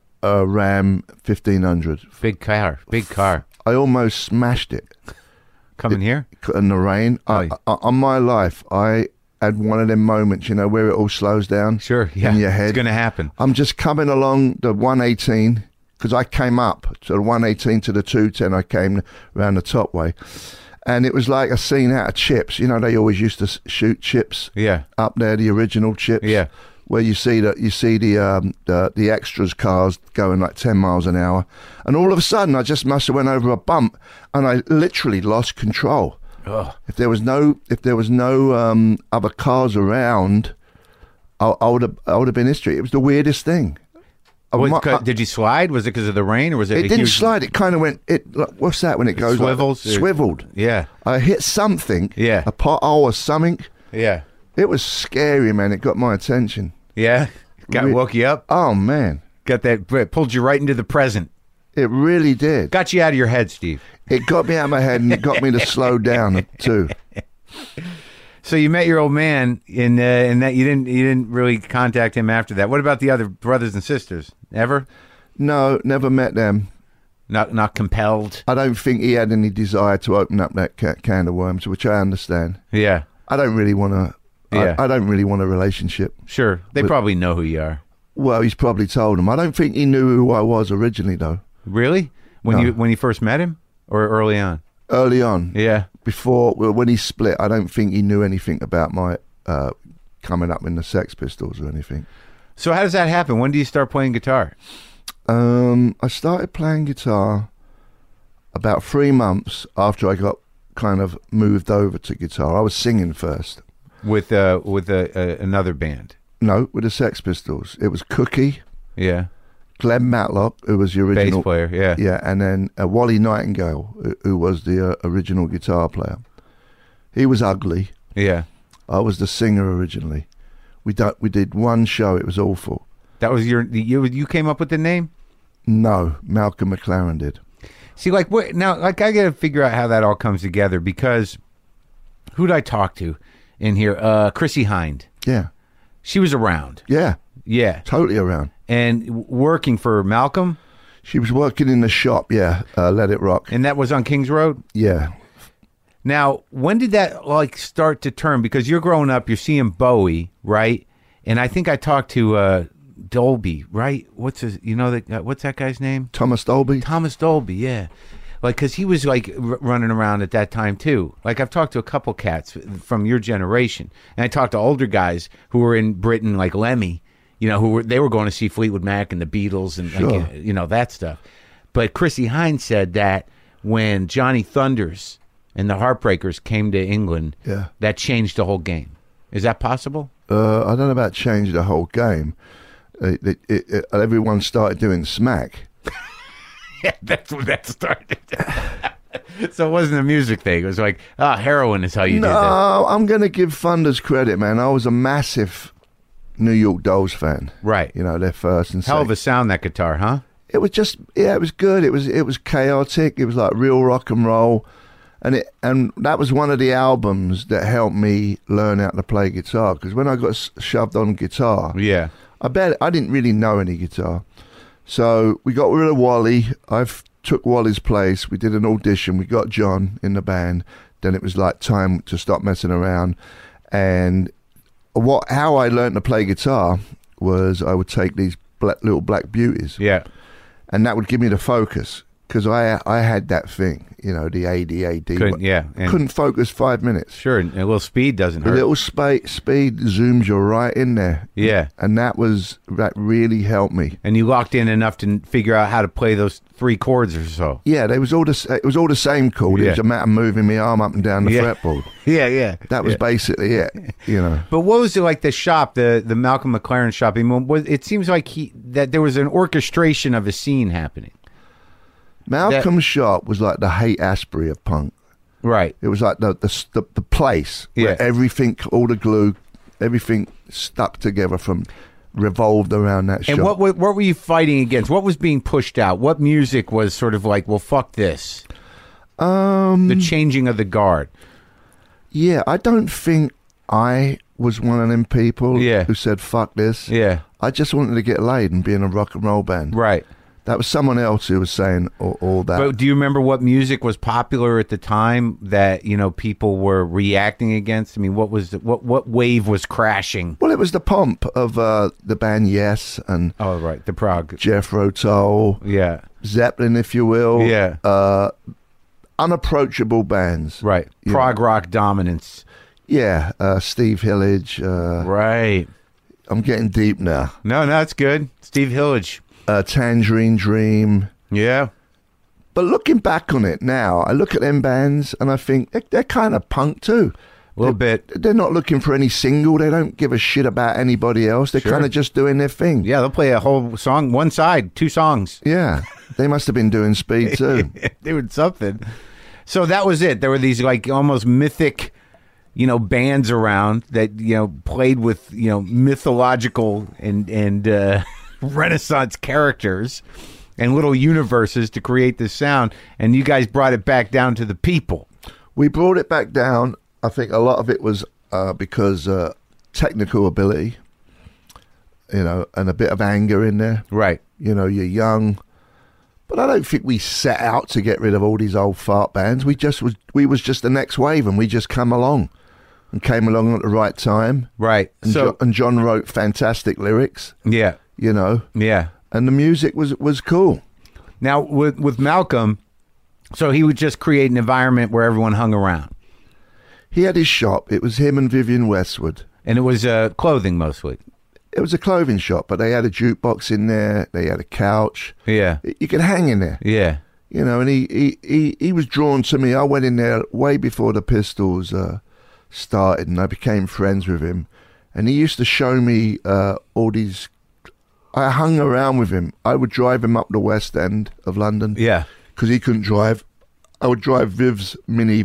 1500. Big car. I almost smashed it. Coming here? In the rain. On my life, I had one of them moments, where it all slows down. Sure, yeah. In your head. It's going to happen. I'm just coming along the 118, because I came up. So the 118 to the 210, I came around the top way. And it was like a scene out of Chips. They always used to shoot Chips. Yeah. Up there, the original Chips. Yeah. Where you see the extras cars going like 10 miles an hour, and all of a sudden I just must have went over a bump, and I literally lost control. Ugh. If there was no other cars around, I would have been history. It was the weirdest thing. Did you slide? Was it because of the rain, or was it? It didn't slide. It kind of went. What's that when it goes? Swivels. Swiveled. Yeah. I hit something. Yeah. A pothole or something. Yeah. It was scary, man. It got my attention. Yeah. Woke you up. Oh man. Got that. Pulled you right into the present. It really did. Got you out of your head, Steve. It got me out of my head, and it got me to slow down too. So you met your old man in that you didn't really contact him after that. What about the other brothers and sisters? Ever? No, never met them. Not compelled. I don't think he had any desire to open up that can of worms, which I understand. Yeah. I don't really want to. Yeah. I don't really want a relationship. Sure, they probably know who you are. Well, he's probably told them. I don't think he knew who I was originally, though. Really? When you first met him, or early on? Early on. Yeah. When he split, I don't think he knew anything about my coming up in the Sex Pistols or anything. So how does that happen? When do you start playing guitar? I started playing guitar about 3 months after I got kind of moved over to guitar. I was singing first. With another band? No, with the Sex Pistols. It was Cookie. Yeah. Glenn Matlock, who was the original bass player, yeah. Yeah, and then Wally Nightingale, who was the original guitar player. He was ugly. Yeah. I was the singer originally. We did one show. It was awful. That was you came up with the name? No, Malcolm McLaren did. See, I got to figure out how that all comes together, because who'd I talk to in here? Chrissie Hynde. Yeah. She was around. Yeah. Yeah. Totally around. And working for Malcolm? She was working in the shop, yeah. Let It Rock. And that was on Kings Road? Yeah. Now, when did that start to turn? Because you're growing up, you're seeing Bowie, right? And I think I talked to Dolby, right? What's that guy's name? Thomas Dolby. Thomas Dolby, yeah. Because he was running around at that time too. I've talked to a couple cats from your generation, and I talked to older guys who were in Britain, like Lemmy, they were going to see Fleetwood Mac and the Beatles and sure. that stuff. But Chrissie Hynde said that when Johnny Thunders and the Heartbreakers came to England, Yeah. that changed the whole game. Is that possible? I don't know about changing the whole game. Everyone started doing smack. Yeah, that's what that started. So it wasn't a music thing. It was like, heroin is how you did that. No, I'm going to give Thunders credit, man. I was a massive New York Dolls fan. Right. You know, their first and second. Hell of a sound, that guitar, huh? It was just, it was good. It was chaotic. It was like real rock and roll. And that was one of the albums that helped me learn how to play guitar. Because when I got shoved on guitar, Yeah. I didn't really know any guitar. So we got rid of Wally. I took Wally's place. We did an audition. We got John in the band. Then it was like time to stop messing around. And how I learned to play guitar was I would take these little black beauties. Yeah. And that would give me the focus. Because I had that thing, you know, the ADD. Couldn't focus 5 minutes. Sure, and a little speed doesn't hurt. A little speed zooms you right in there. Yeah. And that really helped me. And you locked in enough to figure out how to play those 3 chords or so. Yeah, it was all the same chord. Yeah. It was a matter of moving my arm up and down the fretboard. Yeah. That was basically it, you know. But what was it like the shop, the Malcolm McLaren shop? I mean, it seems like that there was an orchestration of a scene happening. Malcolm's shop was like the Haight-Ashbury of punk. Right. It was like the place where everything, all the glue, everything stuck together revolved around that shop. And what were you fighting against? What was being pushed out? What music was sort of like, well, fuck this? The changing of the guard. Yeah, I don't think I was one of them people who said, fuck this. Yeah. I just wanted to get laid and be in a rock and roll band. Right. That was someone else who was saying all that. But do you remember what music was popular at the time that, you know, people were reacting against? I mean, what wave was crashing? Well, it was the pomp of the band Yes and the prog, Jethro Tull, Zeppelin, if you will, unapproachable bands, right? Prog rock dominance, Steve Hillage, right? I'm getting deep now. No, it's good. Steve Hillage. Tangerine Dream. Yeah. But looking back on it now, I look at them bands and I think they're kind of punk too. A little bit. They're not looking for any single. They don't give a shit about anybody else. They're kind of just doing their thing. Yeah, they'll play a whole song, one side, 2 songs. Yeah. They must have been doing speed too. Doing something. So that was it. There were these like almost mythic, you know, bands around that, you know, played with, you know, mythological and Renaissance characters and little universes to create this sound, and you guys brought it back down to the people. We brought it back down. I think a lot of it was because technical ability, you know, and a bit of anger in there. Right. You know, you're young, but I don't think we set out to get rid of all these old fart bands. We was just the next wave, and we just came along at the right time. Right. And John wrote fantastic lyrics. Yeah. You know? Yeah. And the music was cool. Now, with Malcolm, so he would just create an environment where everyone hung around. He had his shop. It was him and Vivian Westwood. And it was clothing mostly. It was a clothing shop, but they had a jukebox in there. They had a couch. Yeah. You could hang in there. Yeah. You know, and he was drawn to me. I went in there way before the Pistols started, and I became friends with him. And he used to show me all these... I hung around with him. I would drive him up the West End of London. Yeah. Because he couldn't drive. I would drive Viv's Mini,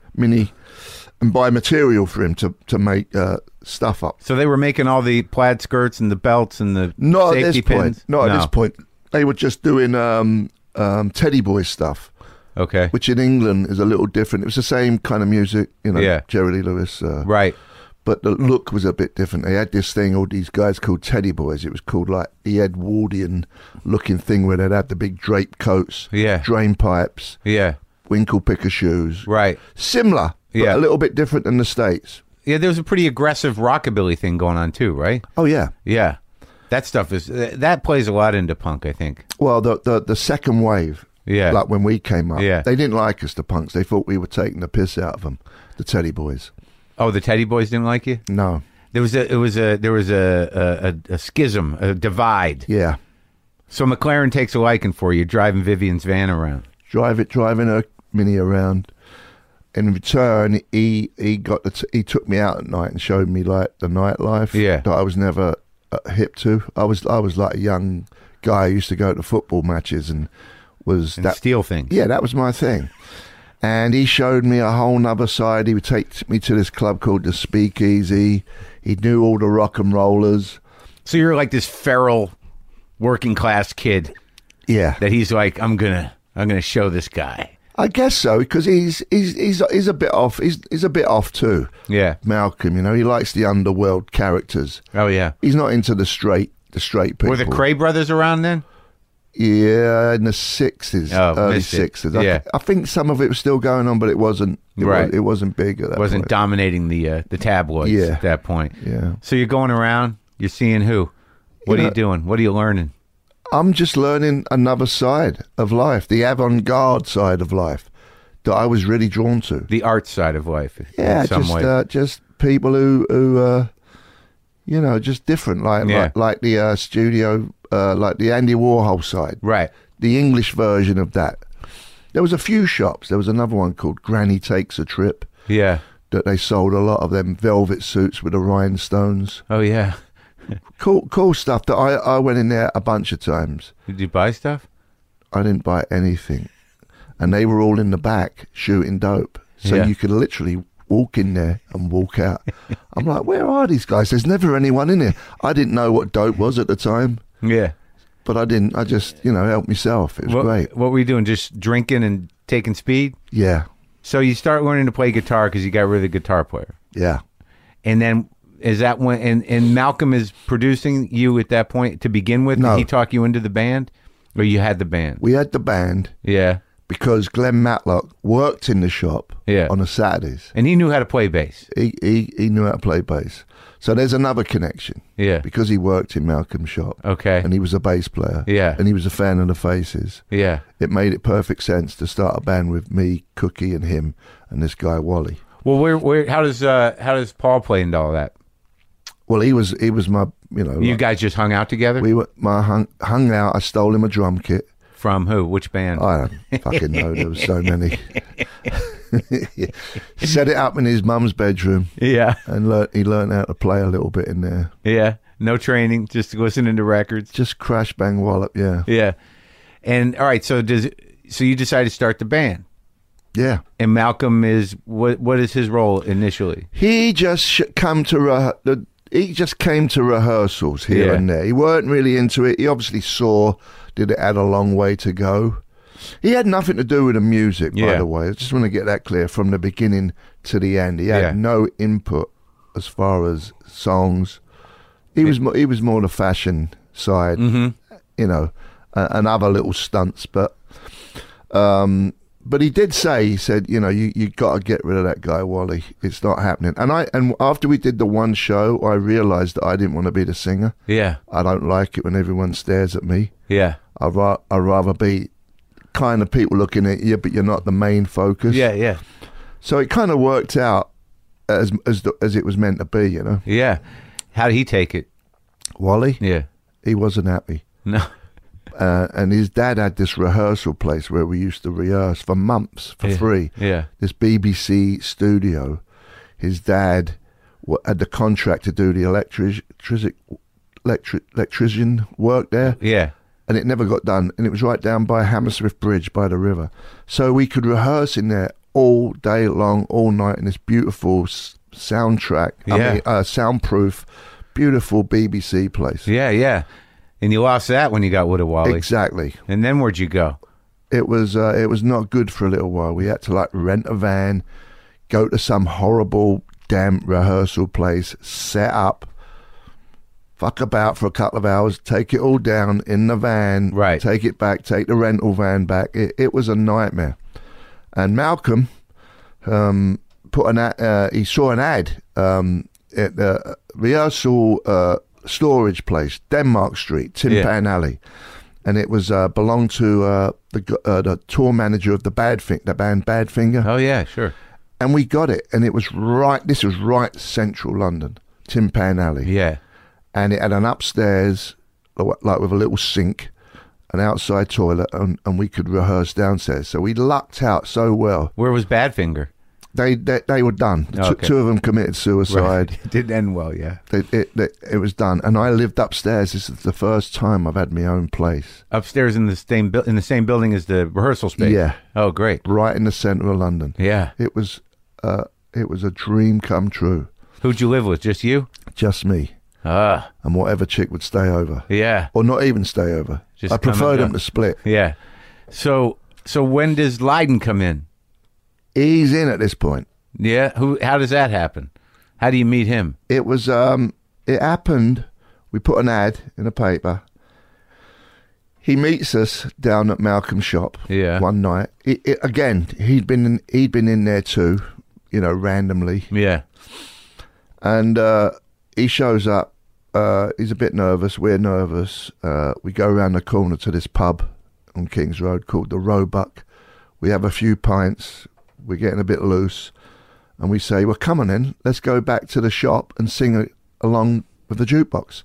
and buy material for him to make stuff up. So they were making all the plaid skirts and the belts and the Not safety at this pins? point. Not at this point. They were just doing Teddy Boy stuff. Okay. Which in England is a little different. It was the same kind of music, you know, Jerry Lee Lewis. Right. But the look was a bit different. They had this thing, all these guys called Teddy Boys. It was called like the Edwardian looking thing where they'd have the big draped coats, drain pipes, winkle picker shoes. Right. Similar, but a little bit different than the States. Yeah, there was a pretty aggressive rockabilly thing going on too, right? Oh, yeah. Yeah. That stuff that plays a lot into punk, I think. Well, the second wave, like when we came up, they didn't like us, the punks. They thought we were taking the piss out of them, the Teddy Boys. Oh, the Teddy Boys didn't like you? No. There was a schism, a divide. Yeah. So McLaren takes a liking for you, driving Vivian's van around. Driving her Mini around. in return, he took me out at night and showed me like the nightlife that I was never hip to. I was like a young guy who used to go to football matches and steal things. Yeah, that was my thing. And he showed me a whole nother side. He would take me to this club called the Speakeasy. He knew all the rock and rollers. So you're like this feral working class kid. Yeah. That he's like, I'm gonna show this guy. I guess so, because he's a bit off. He's a bit off too. Yeah, Malcolm. You know, he likes the underworld characters. Oh yeah, he's not into the straight people. Were the Cray brothers around then? Yeah, in the 60s, early 60s. Yeah, I think some of it was still going on, but it wasn't. It wasn't big at that. It wasn't point. Dominating the tabloids at that point. Yeah. So you're going around. You're seeing who? What are you doing? What are you learning? I'm just learning another side of life, the avant-garde side of life that I was really drawn to. The art side of life, yeah, in some way. Just people who just different, like the studio, like the Andy Warhol side, right? The English version of that. There was a few shops. There was another one called Granny Takes a Trip. Yeah, that they sold a lot of them velvet suits with the rhinestones. Oh yeah. Cool stuff that I went in there a bunch of times. Did you buy stuff? I didn't buy anything. And they were all in the back shooting dope. So you could literally walk in there and walk out. I'm like, where are these guys? There's never anyone in here. I didn't know what dope was at the time. Yeah. But I didn't. I just, helped myself. It was great. What were you doing? Just drinking and taking speed? Yeah. So you start learning to play guitar because you got rid of the guitar player. Yeah. And then... Is that when and Malcolm is producing you at that point to begin with? No. Did he talk you into the band, or you had the band? We had the band. Yeah. Because Glenn Matlock worked in the shop. On the Saturdays, and he knew how to play bass. He knew how to play bass. So there's another connection. Yeah. Because he worked in Malcolm's shop. Okay. And he was a bass player. Yeah. And he was a fan of the Faces. Yeah. It made it perfect sense to start a band with me, Cookie, and him, and this guy Wally. Well, where how does Paul play into all that? Well, he was my, You guys just hung out together? We were hung out. I stole him a drum kit. From who? Which band? I don't fucking know. There was so many. Set it up in his mum's bedroom. Yeah. And he learned how to play a little bit in there. Yeah. No training, just listening to records. Just crash, bang, wallop, yeah. Yeah. And, all right, so you decided to start the band? Yeah. And Malcolm is, what is his role initially? He just came to rehearsals here and there. He weren't really into it. He obviously saw that it had a long way to go. He had nothing to do with the music, by the way. I just want to get that clear from the beginning to the end. He had no input as far as songs. He was more the fashion side, and other little stunts. But he did say, he said, you got to get rid of that guy, Wally. It's not happening. And after we did the one show, I realized that I didn't want to be the singer. Yeah. I don't like it when everyone stares at me. Yeah. I'd rather be kind of people looking at you, but you're not the main focus. Yeah, yeah. So it kind of worked out as it was meant to be, Yeah. How did he take it? Wally? Yeah. He wasn't happy. No. And his dad had this rehearsal place where we used to rehearse for months for free. Yeah. This BBC studio. His dad had the contract to do the electrician work there. Yeah. And it never got done. And it was right down by Hammersmith Bridge by the river. So we could rehearse in there all day long, all night in this beautiful soundtrack. Soundproof, beautiful BBC place. Yeah, yeah. And you lost that when you got rid of Wally. Exactly. And then where'd you go? It was not good for a little while. We had to rent a van, go to some horrible damn rehearsal place, set up, fuck about for a couple of hours, take it all down in the van, right? Take it back, take the rental van back. It was a nightmare. And Malcolm put an ad, he saw an ad at the rehearsal storage place, Denmark Street, Timpan Alley, and it was belonged to the tour manager of the band Badfinger. Oh yeah, sure. And we got it, and it was right. This was right central London, Timpan Alley. Yeah. And it had an upstairs, like with a little sink, an outside toilet, and we could rehearse downstairs. So we lucked out so well. Where was Badfinger? They were done. Okay. Two of them committed suicide. Right. It didn't end well, yeah. It was done, and I lived upstairs. This is the first time I've had my own place. Upstairs in the same building as the rehearsal space. Yeah. Oh, great. Right in the centre of London. Yeah. It was a dream come true. Who'd you live with? Just you? Just me. And whatever chick would stay over. Yeah. Or not even stay over. I prefer them to split. Yeah. So when does Lydon come in? He's in at this point. Yeah. How does that happen? How do you meet him? It was it happened. We put an ad in a paper. He meets us down at Malcolm's shop. Yeah. One night. Again, he'd been in there too, randomly. Yeah. And he shows up. He's a bit nervous. We're nervous. We go around the corner to this pub on King's Road called the Roebuck. We have a few pints. We're getting a bit loose. And we say, well, come on then. Let's go back to the shop and sing along with the jukebox.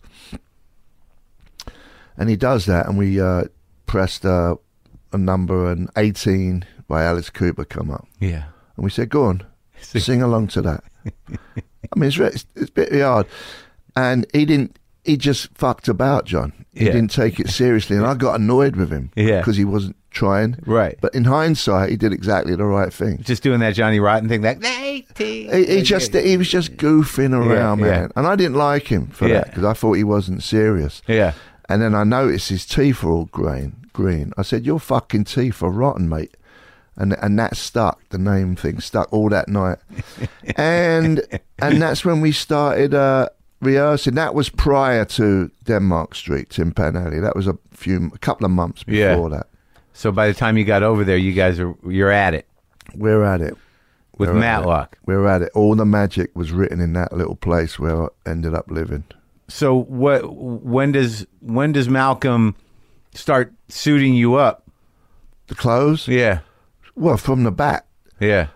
And he does that. And we pressed a number, and 18 by Alice Cooper come up. Yeah. And we said, go on, sing along to that. I mean, it's a bit hard. And he just fucked about, John. He didn't take it seriously. And I got annoyed with him. Yeah. Because he wasn't trying. Right. But in hindsight, he did exactly the right thing. Just doing that Johnny Rotten thing, like, he was just goofing around, man. Yeah. And I didn't like him for that, because I thought he wasn't serious. Yeah. And then I noticed his teeth were all green. I said, your fucking teeth are rotten, mate. And that stuck. The name thing stuck all that night. and that's when we started rehearsing. That was prior to Denmark Street, Tim Pan Alley. That was a couple of months before that. So by the time you got over there, you're at it. We're at it. With Matlock. We're at it. All the magic was written in that little place where I ended up living. So when does Malcolm start suiting you up? The clothes? Yeah. Well, from the back. Yeah.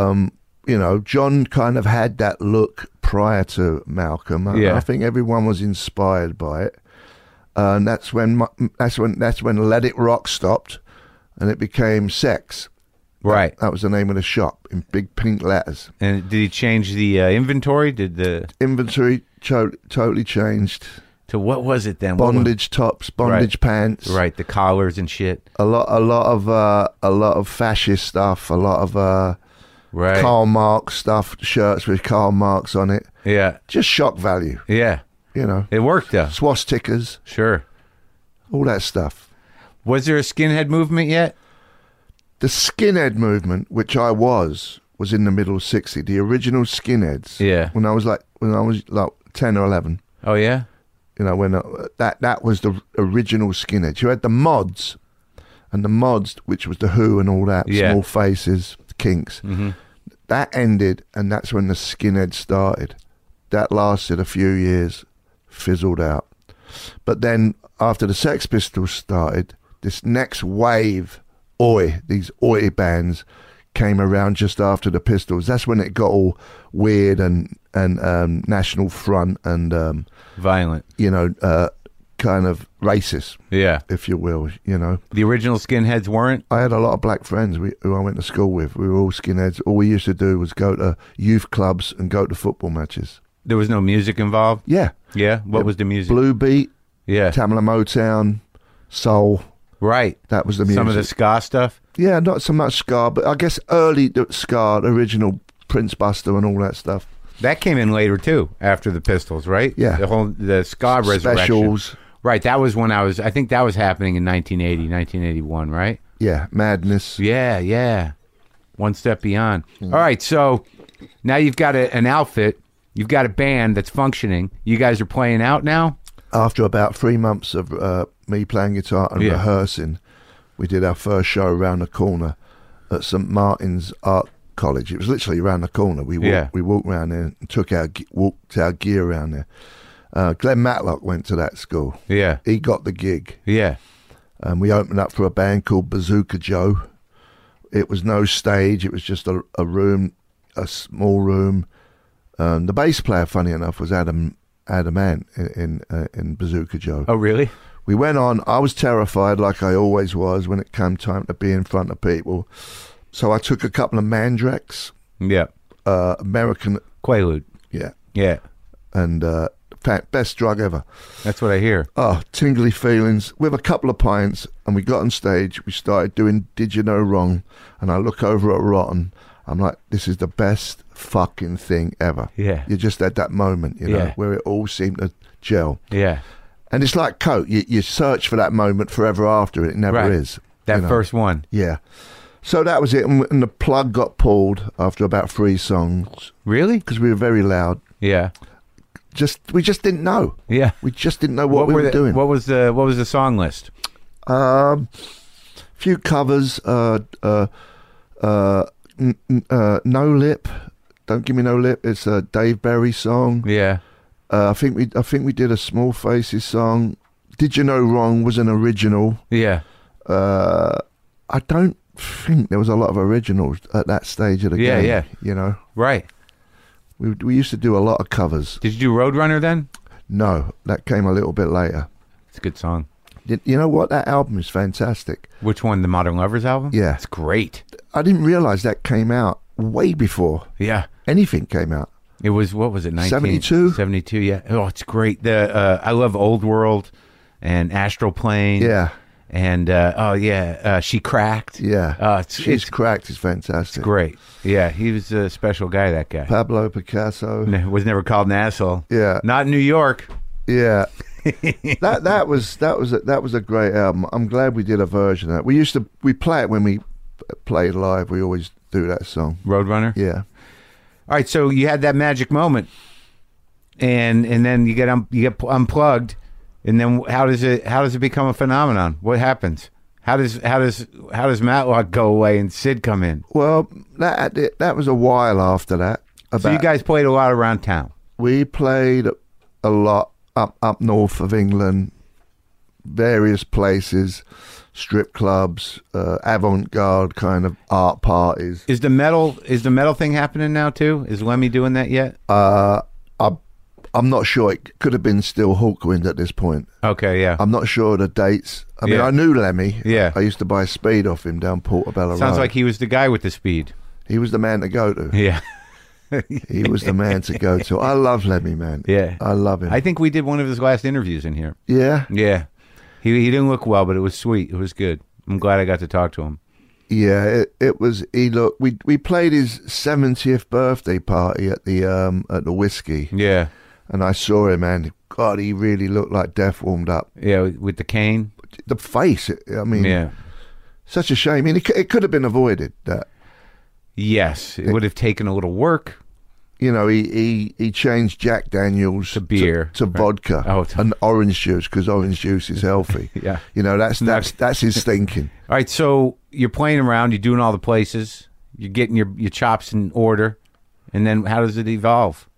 John kind of had that look prior to Malcolm. I think everyone was inspired by it. And that's when Let It Rock stopped, and it became Sex. Right. That was the name of the shop in big pink letters. And did he change the inventory? Did the inventory totally changed? To what was it then? Bondage tops, bondage pants. Right, the collars and shit. A lot of fascist stuff. A lot of Karl Marx stuff. Shirts with Karl Marx on it. Yeah. Just shock value. Yeah. It worked though. Swastikas. Sure. All that stuff. Was there a skinhead movement yet? The skinhead movement, which I was in the middle of 60. The original skinheads. Yeah. When I was like 10 or 11. Oh yeah. When that was the original skinheads. You had the mods, and the mods, which was the Who and all that, Small Faces, the Kinks. Mm-hmm. That ended, and that's when the skinheads started. That lasted a few years, fizzled out. But then after the Sex Pistols started, this next wave, these Oi bands came around just after the Pistols. That's when it got all weird and National Front and violent, kind of racist, if you will. The original skinheads weren't. I had a lot of black friends who I went to school with. We were all skinheads. All we used to do was go to youth clubs and go to football matches. There was no music involved. Yeah. What was the music? Blue beat. Yeah. Tamla Motown, soul. Right. That was the music. Some of the ska stuff. Yeah, not so much ska, but I guess early ska, original Prince Buster and all that stuff. That came in later too, after the Pistols, right? Yeah. The ska resurrection. Specials. Right, that was when I think that was happening in 1980, 1981, right? Yeah, Madness. Yeah. One step beyond. All right, so now you've got an outfit, you've got a band that's functioning. You guys are playing out now? After about 3 months of me playing guitar and rehearsing, we did our first show around the corner at St. Martin's Art College. It was literally around the corner. We walked around there and walked our gear around there. Glenn Matlock went to that school. Yeah. He got the gig. Yeah. And we opened up for a band called Bazooka Joe. It was no stage. It was just a room, a small room. The bass player, funny enough, was Adam Ant in Bazooka Joe. Oh, really? We went on. I was terrified, like I always was, when it came time to be in front of people. So I took a couple of Mandrex Yeah. American Quaalude. Yeah. Yeah. And best drug ever. That's what I hear. Oh, tingly feelings. With a couple of pints, and we got on stage. We started doing Did You Know Wrong, and I look over at Rotten. I'm like, this is the best fucking thing ever. Yeah. You're just at that moment, you know, where it all seemed to gel. Yeah. And it's like Coke. You search for that moment forever after it. It never is. That first one. Yeah. So that was it. And the plug got pulled after about 3 songs. Really? Because we were very loud. Yeah. We just didn't know. Yeah. We just didn't know what we were doing. What was the song list? Few covers. No Lip. Don't Give Me No Lip. It's a Dave Berry song. Yeah. I think we did a Small Faces song. Did You Know Wrong was an original. Yeah. I don't think there was a lot of originals at that stage of the game. Yeah. You know. Right. We used to do a lot of covers. Did you do Roadrunner then? No, that came a little bit later. It's a good song. You know what? That album is fantastic. Which one? The Modern Lovers album? Yeah. It's great. I didn't realize that came out way before anything came out. It was, what was it, 72? 72, yeah. Oh, it's great. I love Old World and Astral Plane. Yeah. And, She Cracked. Yeah. She's Cracked is fantastic. It's great. Yeah, he was a special guy, that guy. Pablo Picasso. Was never called an asshole. Yeah. Not in New York. Yeah. that was a great album. I'm glad we did a version of that. We play it when we play live. We always do that song. Roadrunner? Yeah. All right, so you had that magic moment, and then you get unplugged, and then how does it become a phenomenon? What happens? How does Matlock go away and Sid come in? Well, that was a while after that. So you guys played a lot around town. We played a lot up north of England, various places, strip clubs, avant-garde kind of art parties. Is the metal thing happening now too? Is Lemmy doing that yet? I'm not sure. It could have been still Hawkwind at this point. Okay, yeah. I'm not sure of the dates. I mean, I knew Lemmy. Yeah. I used to buy speed off him down Portobello Road. Sounds like he was the guy with the speed. He was the man to go to. Yeah. He was the man to go to. I love Lemmy, man. Yeah. I love him. I think we did one of his last interviews in here. Yeah? Yeah. He didn't look well, but it was sweet. It was good. I'm glad I got to talk to him. Yeah, it was. We played his 70th birthday party at the Whiskey. Yeah. And I saw him, and God, he really looked like death warmed up. Yeah, with the cane. The face, I mean, yeah. Such a shame. I mean, it could have been avoided. That. Yes, it would have taken a little work. You know, he changed Jack Daniels to beer to vodka and orange juice because orange juice is healthy. Yeah, you know that's his thinking. All right, so you're playing around, you're doing all the places, you're getting your chops in order, and then how does it evolve?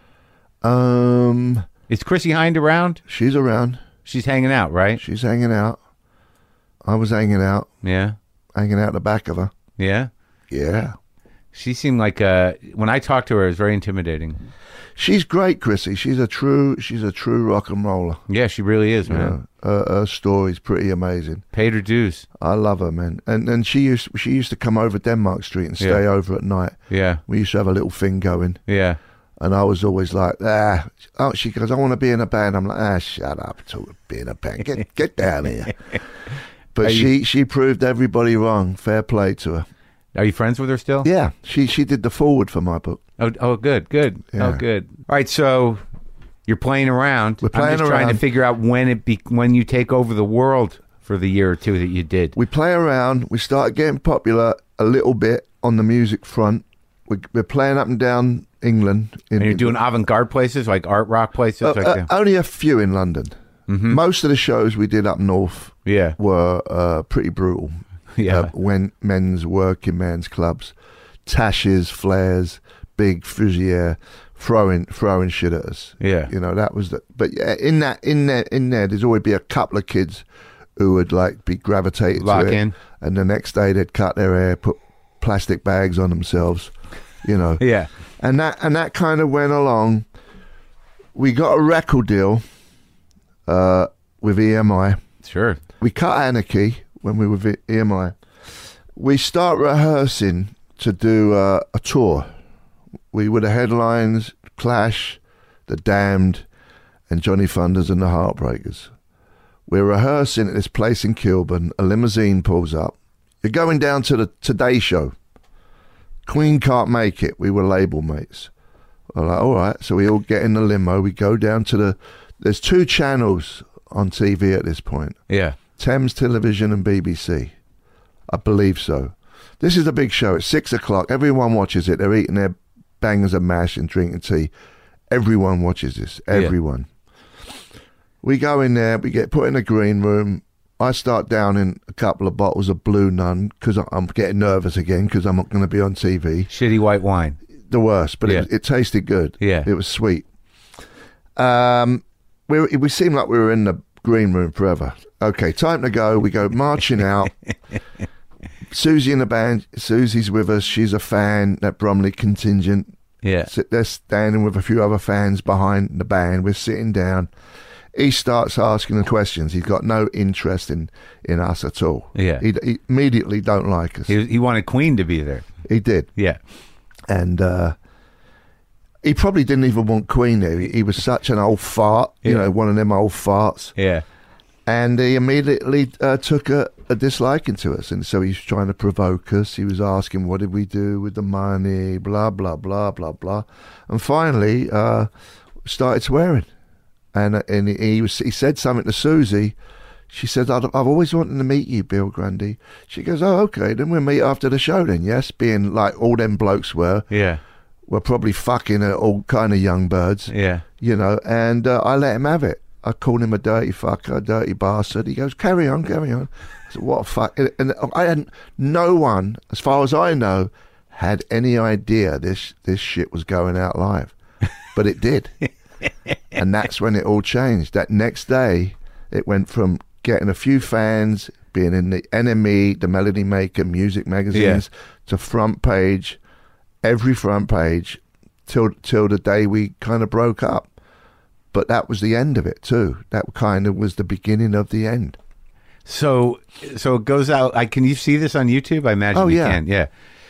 Is Chrissie Hynde around? She's around. She's hanging out, right? She's hanging out. I was hanging out. Yeah, hanging out the back of her. Yeah, yeah. She seemed like when I talked to her, it was very intimidating. She's great, Chrissie. She's a true rock and roller. Yeah, she really is, man. Her story's pretty amazing. Paid her dues. I love her, man. And she used to come over Denmark Street and stay over at night. Yeah. We used to have a little thing going. Yeah. And I was always like, she goes, I want to be in a band. I'm like, shut up, be in a band. Get down here. But she proved everybody wrong. Fair play to her. Are you friends with her still? Yeah, she did the forward for my book. Oh, good. Yeah. Oh, good. All right, so you're playing around. We're playing I'm just trying to figure out when you take over the world for the year or two that you did. We play around. We started getting popular a little bit on the music front. We're playing up and down England. And you're doing avant-garde places, like art rock places? Only a few in London. Mm-hmm. Most of the shows we did up north were pretty brutal. Yeah, when working men's clubs, Tashes, Flares, Big Fusier, throwing shit at us. Yeah, you know that was the. But yeah, in there, there's always be a couple of kids who would like be gravitated Lock to it, in. And the next day they'd cut their hair, put plastic bags on themselves, you know. Yeah, and that kind of went along. We got a record deal with EMI. Sure, we cut Anarchy. When we were with EMI, we start rehearsing to do a tour. We were the headlines, Clash, The Damned, and Johnny Thunders and the Heartbreakers. We're rehearsing at this place in Kilburn. A limousine pulls up. You're going down to the Today Show. Queen can't make it. We were label mates. I'm like, all right. So we all get in the limo. We go down to there's 2 channels on TV at this point. Yeah. Thames Television and BBC. I believe so. This is a big show. It's 6 o'clock. Everyone watches it. They're eating their bangers of mash and drinking tea. Everyone watches this. Everyone. Yeah. We go in there. We get put in a green room. I start downing a couple of bottles of Blue Nun because I'm getting nervous again because I'm not going to be on TV. Shitty white wine. The worst, but it tasted good. Yeah. It was sweet. We seemed like we were in the green room forever. Okay, time to go. We go marching out. Susie in the band. Susie's with us. She's a fan, that Bromley contingent. Yeah. They're standing with a few other fans behind the band. We're sitting down. He starts asking the questions. He's got no interest in us at all. Yeah. He immediately don't like us. He wanted Queen to be there. He did. Yeah. And he probably didn't even want Queen there. He was such an old fart, you know, one of them old farts. Yeah. And he immediately took a disliking to us. And so he's trying to provoke us. He was asking, what did we do with the money, blah, blah, blah, blah, blah. And finally started swearing. And he said something to Susie. She said, I've always wanted to meet you, Bill Grundy. She goes, oh, okay, then we'll meet after the show then, yes? Being like all them blokes were. Yeah. We're probably fucking all kind of young birds. Yeah. You know, and I let him have it. I called him a dirty fucker, a dirty bastard. He goes, carry on, carry on. I said, what a fuck. And I hadn't, no one, as far as I know, had any idea this shit was going out live. But it did. And that's when it all changed. That next day, it went from getting a few fans, being in the NME, the Melody Maker, music magazines, to front page, every front page, till the day we kind of broke up. But that was the end of it too. That kind of was the beginning of the end. So it goes out. Can you see this on YouTube? I imagine you can. Yeah.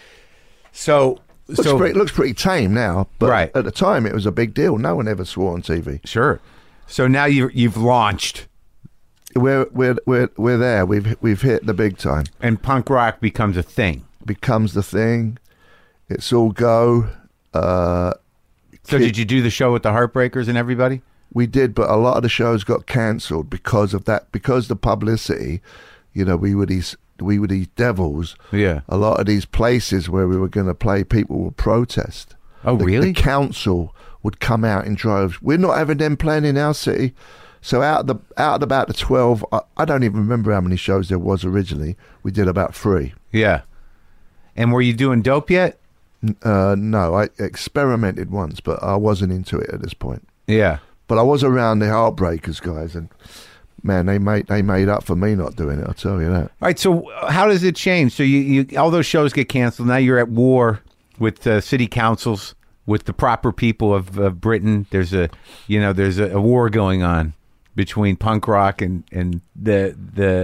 So looks pretty tame now, but right. At the time it was a big deal. No one ever swore on TV. Sure. So now you've launched. We're there. We've hit the big time. And punk rock becomes a thing. Becomes the thing. It's all go. So did you do the show with the Heartbreakers and everybody? We did, but a lot of the shows got cancelled because of that. Because the publicity, you know, we were these devils. Yeah. A lot of these places where we were going to play, people would protest. Oh, really? The council would come out in droves. We're not having them playing in our city. So out of about the 12, I don't even remember how many shows there was originally. We did about 3. Yeah. And were you doing dope yet? No, I experimented once, but I wasn't into it at this point. Yeah. But I was around the Heartbreakers guys, and man, they made up for me not doing it. I'll tell you that. All right. So how does it change? So you all those shows get canceled. Now you're at war with city councils, with the proper people of Britain. There's a war going on between punk rock and the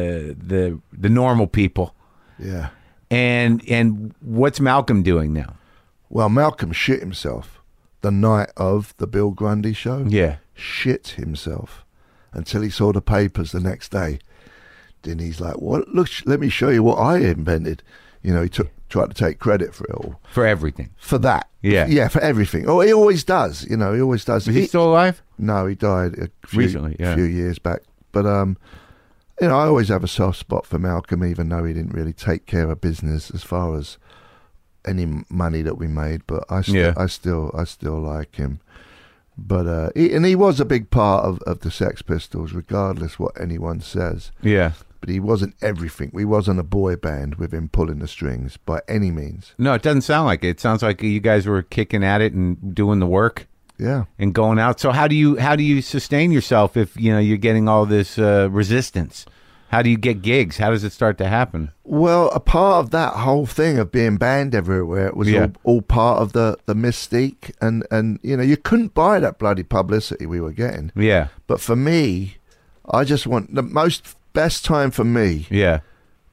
normal people. Yeah. And what's Malcolm doing now? Well, Malcolm shit himself the night of the Bill Grundy show. Yeah. Shit himself until he saw the papers the next day. Then he's like, "What? Look, let me show you what I invented." You know, he tried to take credit for it all. For everything. For that. Yeah. Yeah, for everything. Oh, he always does. You know, he always does. Is he still alive? No, he died recently, a few years back. But you know, I always have a soft spot for Malcolm, even though he didn't really take care of business as far as any money that we made. But I still like him. But he was a big part of the Sex Pistols, regardless what anyone says. Yeah. But he wasn't everything. We wasn't a boy band with him pulling the strings by any means. No, it doesn't sound like it. It sounds like you guys were kicking at it and doing the work. Yeah. And going out. So how do you sustain yourself if you're getting all this resistance? How do you get gigs? How does it start to happen? Well, a part of that whole thing of being banned everywhere was all part of the mystique, and you couldn't buy that bloody publicity we were getting. Yeah. But for me, I just want the best time for me. Yeah.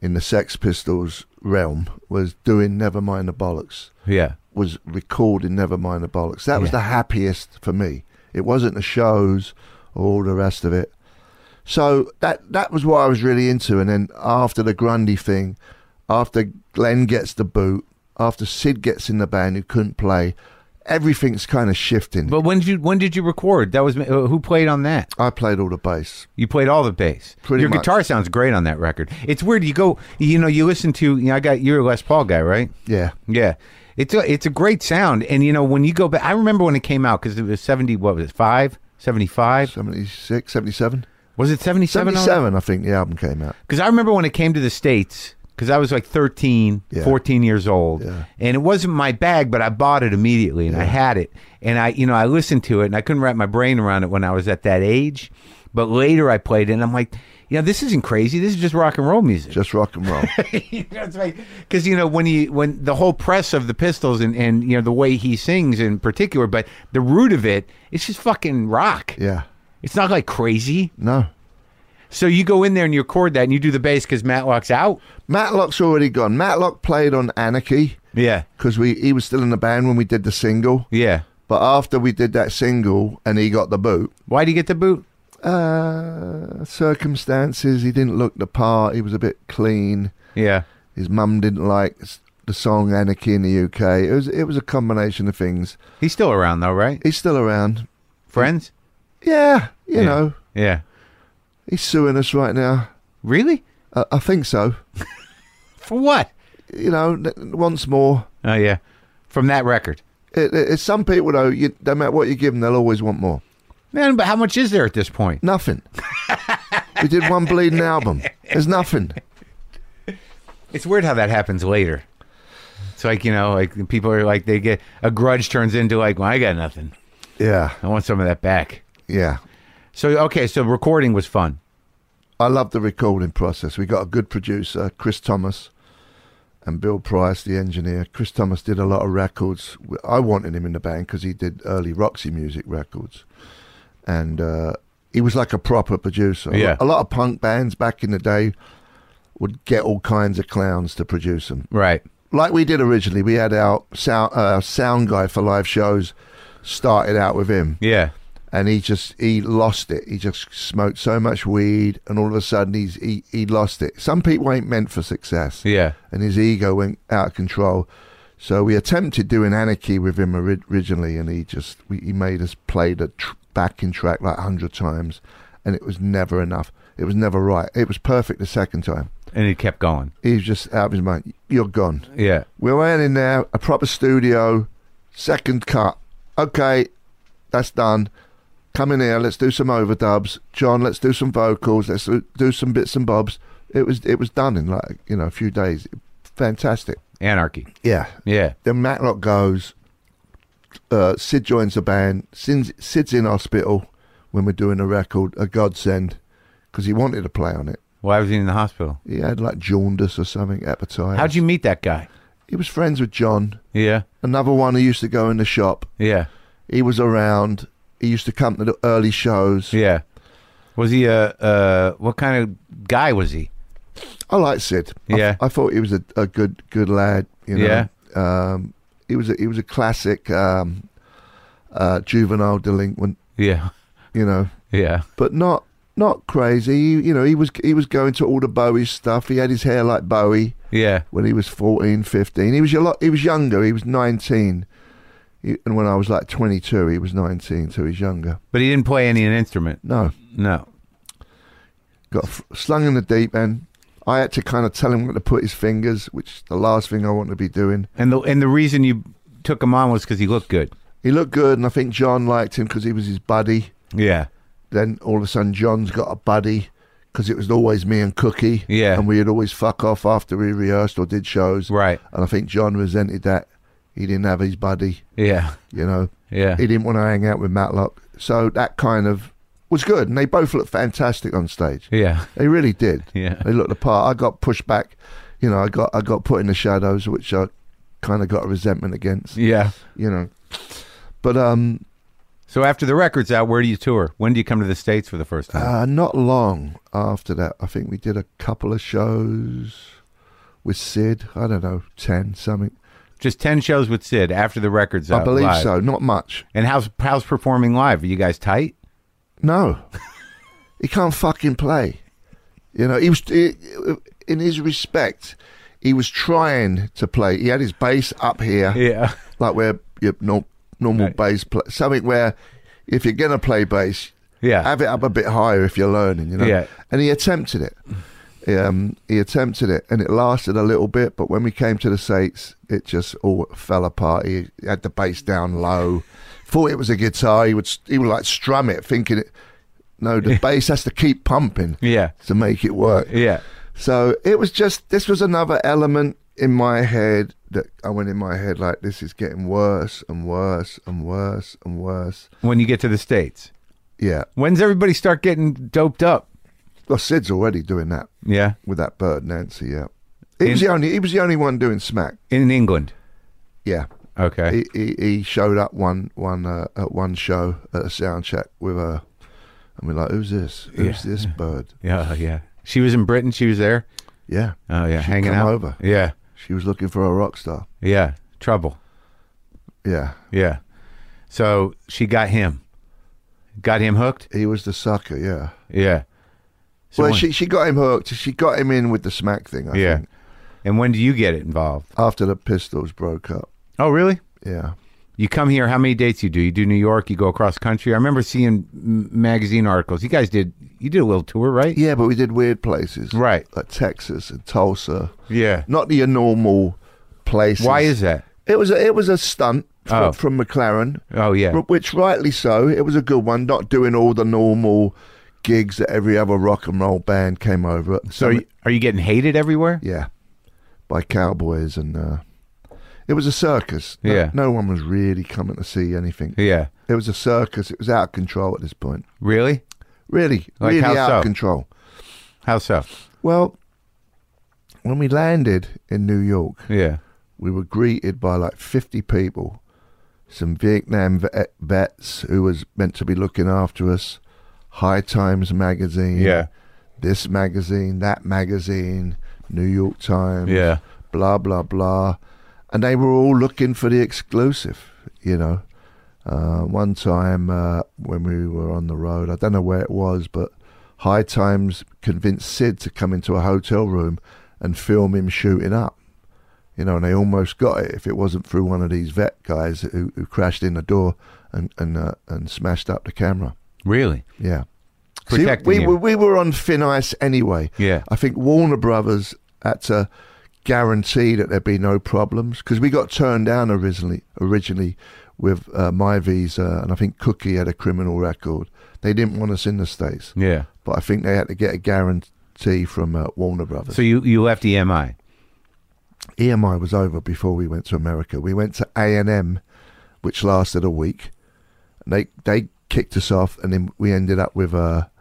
in the Sex Pistols realm was doing Nevermind the Bollocks. Yeah. Was recording Nevermind the Bollocks. That was the happiest for me. It wasn't the shows or all the rest of it. So that was what I was really into. And then after the Grundy thing, after Glenn gets the boot, after Sid gets in the band who couldn't play, everything's kind of shifting. But when did you record? That was who played on that? I played all the bass. You played all the bass. Pretty much. Your guitar sounds great on that record. It's weird. You listen to. You're a Les Paul guy, right? Yeah. Yeah. It's a great sound, and when you go back, I remember when it came out because it was 70. What was it? 75, 76, 77. Was it 77? 77, I think the album came out. Because I remember when it came to the States. Because I was like 13, 14 years old. Yeah. And it wasn't my bag, but I bought it immediately, and I had it. And I listened to it, and I couldn't wrap my brain around it when I was at that age. But later I played it, and I'm like, this isn't crazy. This is just rock and roll music. Just rock and roll. That's right. Because, when the whole press of the Pistols and the way he sings in particular, but the root of it, it's just fucking rock. Yeah. It's not like crazy. No. So you go in there and you record that and you do the bass because Matlock's out? Matlock's already gone. Matlock played on Anarchy. Yeah. Because he was still in the band when we did the single. Yeah. But after we did that single and he got the boot. Why'd he get the boot? Circumstances. He didn't look the part. He was a bit clean. Yeah. His mum didn't like the song Anarchy in the UK. It was a combination of things. He's still around though, right? He's still around. Friends? Yeah. You know. Yeah. He's suing us right now. Really? I think so. For what? Once more. Oh, yeah. From that record. It's some people, though, no matter what you give them, they'll always want more. Man, but how much is there at this point? Nothing. We did one bleeding album. There's nothing. It's weird how that happens later. It's like, like people are like, they get, a grudge turns into like, well, I got nothing. Yeah. I want some of that back. Yeah. So recording was fun. I love the recording process. We got a good producer, Chris Thomas, and Bill Price, the engineer. Chris Thomas did a lot of records. I wanted him in the band because he did early Roxy Music records. And he was like a proper producer. Yeah. A lot of punk bands back in the day would get all kinds of clowns to produce them. Right. Like we did originally. We had our sound guy for live shows started out with him. Yeah. And he lost it. He just smoked so much weed, and all of a sudden he lost it. Some people ain't meant for success. Yeah. And his ego went out of control. So we attempted doing Anarchy with him originally, and he made us play the backing track like 100 times, and it was never enough. It was never right. It was perfect the second time. And he kept going. He was just out of his mind. You're gone. Yeah. We went in there, a proper studio, second cut. Okay, that's done. Come in here, let's do some overdubs. John, let's do some vocals. Let's do some bits and bobs. It was done in like, a few days. Fantastic. Anarchy. Yeah. Yeah. Then Matlock goes. Sid joins the band. Sid's in hospital when we're doing a record, a godsend, because he wanted to play on it. Why was he in the hospital? He had like jaundice or something, hepatitis. How'd you meet that guy? He was friends with John. Yeah. Another one who used to go in the shop. Yeah. He was around. He used to come to the early shows. Yeah. Was he what kind of guy was he? I like Sid. Yeah. I thought he was a good lad. Yeah. He was a classic juvenile delinquent. Yeah. Yeah. But not crazy. He was going to all the Bowie stuff. He had his hair like Bowie. Yeah. When he was 14, 15. He was younger. He was 19. And when I was like 22, he was 19, so he's younger. But he didn't play any instrument? No. Got slung in the deep end. I had to kind of tell him where to put his fingers, which is the last thing I want to be doing. And the reason you took him on was because he looked good? He looked good, and I think John liked him because he was his buddy. Yeah. Then all of a sudden, John's got a buddy because it was always me and Cookie. Yeah. And we'd always fuck off after we rehearsed or did shows. Right. And I think John resented that. He didn't have his buddy. Yeah. Yeah. He didn't want to hang out with Matlock. So that kind of was good. And they both looked fantastic on stage. Yeah. They really did. Yeah. They looked the part. I got pushed back. I got put in the shadows, which I kind of got a resentment against. Yeah. But So after the record's out, where do you tour? When do you come to the States for the first time? Not long after that. I think we did a couple of shows with Sid. I don't know, 10, something. Just 10 shows with Sid after the record's out. I believe live. so. Not much. And how's performing live? Are you guys tight? No. He can't fucking play. You know, in his respect, he was trying to play. He had his bass up here. Yeah. Like where your normal bass play. Something where if you're going to play bass, have it up a bit higher if you're learning, you know. Yeah. And he attempted it. He attempted it, and it lasted a little bit, but when we came to the States, it just all fell apart. He had the bass down low. Thought it was a guitar. He would like strum it, thinking it. No, the bass has to keep pumping. To make it work. Yeah. So it was just, this was another element in my head that I went in my head like, this is getting worse and worse and worse and worse. When you get to the States. Yeah. When's everybody start getting doped up? Well, Sid's already doing that. Yeah. With that Bird Nancy. Yeah. He was the only one doing smack in England. Yeah. Okay. He showed up at one show at a sound check with a, and we're like, who's this? Who's this Bird? Yeah. She was in Britain. She was there. Yeah. Oh yeah, She'd hanging come out. Over. Yeah. She was looking for a rock star. Yeah. Trouble. Yeah. Yeah. So she got him. Got him hooked. He was the sucker. Yeah. Yeah. So well, she got him hooked. She got him in with the smack thing, I think. And when do you get it involved? After the Pistols broke up. Oh, really? Yeah. You come here, how many dates you do? You do New York, you go across country. I remember seeing magazine articles. You did a little tour, right? Yeah, but we did weird places. Right. Like Texas and Tulsa. Yeah. Not your normal places. Why is that? It was a stunt from McLaren. Oh, yeah. Which rightly so. It was a good one, not doing all the normal gigs that every other rock and roll band came over. So are you getting hated everywhere? Yeah. By cowboys and... it was a circus. No one was really coming to see anything. Yeah. It was a circus. It was out of control at this point. Really? Really. Like really how out so? of control. How so? Well, when we landed in New York, we were greeted by like 50 people, some Vietnam vets who was meant to be looking after us, High Times magazine, this magazine, that magazine, New York Times, blah, blah, blah. And they were all looking for the exclusive, you know. One time when we were on the road, I don't know where it was, but High Times convinced Sid to come into a hotel room and film him shooting up. You know, and they almost got it if it wasn't through one of these vet guys who crashed in the door and smashed up the camera. Really? Yeah. Protecting See, you. we were on thin ice anyway. Yeah. I think Warner Brothers had to guarantee that there'd be no problems because we got turned down originally with my visa, and I think Cookie had a criminal record. They didn't want us in the States. Yeah. But I think they had to get a guarantee from Warner Brothers. So you left EMI? EMI was over before we went to America. We went to A&M, which lasted a week. They kicked us off, and then we ended up with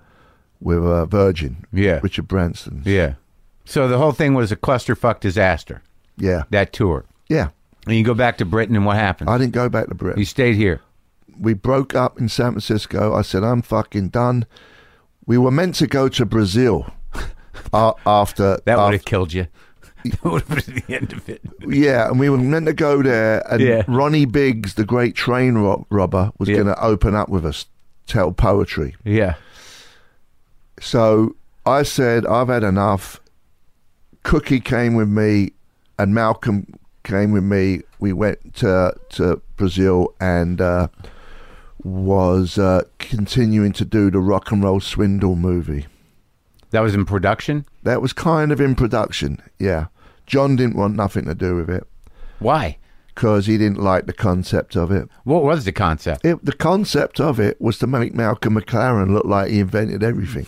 Virgin, Richard Branson's. Yeah. So the whole thing was a clusterfuck disaster. Yeah. That tour. Yeah. And you go back to Britain, and what happened? I didn't go back to Britain. You stayed here. We broke up in San Francisco. I said, I'm fucking done. We were meant to go to Brazil after... That would have killed you. That would have been the end of it. Yeah, and we were meant to go there, and Ronnie Biggs, the great train robber, was going to open up with us, tell poetry. Yeah. So I said, I've had enough. Cookie came with me, and Malcolm came with me. We went to Brazil and was continuing to do the Rock and Roll Swindle movie. That was in production? That was kind of in production, yeah. John didn't want nothing to do with it. Why? Because he didn't like the concept of it. What was the concept? The concept of it was to make Malcolm McLaren look like he invented everything.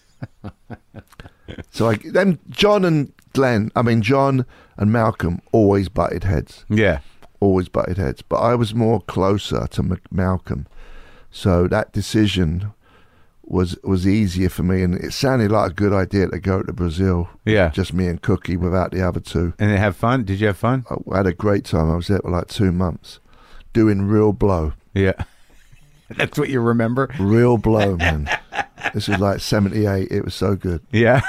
So then John and Malcolm always butted heads. Yeah. Always butted heads. But I was more closer to Malcolm. So that decision was easier for me, and it sounded like a good idea to go to Brazil. Yeah. Just me and Cookie without the other two. And have fun? Did you have fun? I had a great time. I was there for like 2 months doing real blow. Yeah. That's what you remember? Real blow, man. This was like 78. It was so good. Yeah.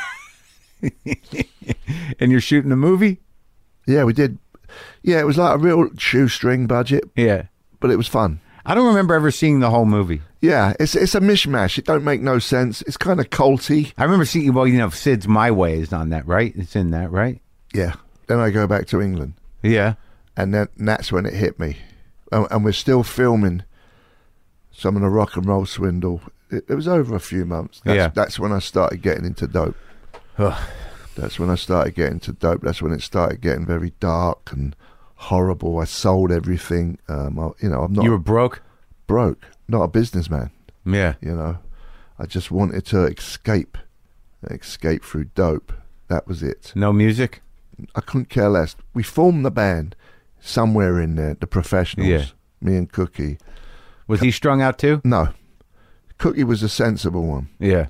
And you're shooting a movie? Yeah, we did. Yeah, it was like a real shoestring budget. Yeah. But it was fun. I don't remember ever seeing the whole movie. Yeah, it's a mishmash. It don't make no sense. It's kind of culty. I remember seeing, well, Sid's My Way is on that, right? It's in that, right? Yeah. Then I go back to England. Yeah. And that's when it hit me. And we're still filming some of the Rock and Roll Swindle. It was over a few months. That's when I started getting into dope. That's when I started getting into dope. That's when it started getting very dark and horrible. I sold everything. I'm not. You were broke? Broke. Not a businessman. Yeah. I just wanted to escape through dope. That was it. No music? I couldn't care less. We formed the band somewhere in there, the Professionals. Yeah. Me and Cookie. Was he strung out too? No. Cookie was a sensible one. Yeah.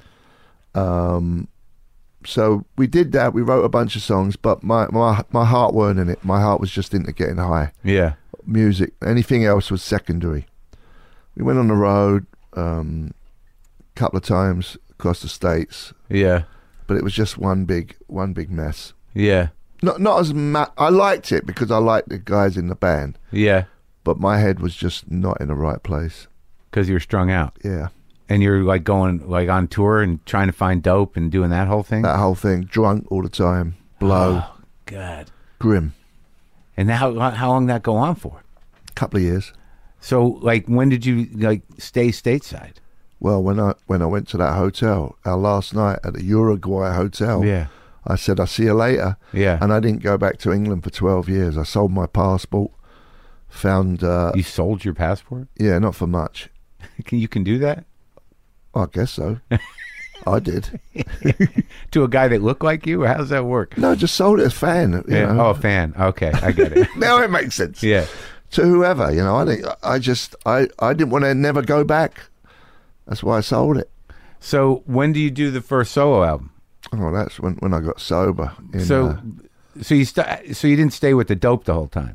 So we did that. We wrote a bunch of songs, but my heart weren't in it. My heart was just into getting high. Yeah. Music. Anything else was secondary. We went on the road a couple of times across the States. Yeah. But it was just one big mess. Yeah. Not as I liked it because I liked the guys in the band. Yeah. But my head was just not in the right place. Because you were strung out. Yeah. And you're like going like on tour and trying to find dope and doing that whole thing? That whole thing. Drunk all the time. Blow. Oh, God. Grim. And how long did that go on for? A couple of years. So, like, when did you, like, stay stateside? Well, when I went to that hotel, our last night at the Uruguay Hotel, yeah, I said, I'll see you later. Yeah. And I didn't go back to England for 12 years. I sold my passport, found... you sold your passport? Yeah, not for much. You can do that? I guess so. I did. To a guy that looked like you? Or how does that work? No, just sold it as a fan. You know? Oh, a fan. Okay, I get it. Now it makes sense. Yeah. To whoever, I didn't want to never go back. That's why I sold it. So when do you do the first solo album? Oh, that's when I got sober. So you didn't stay with the dope the whole time?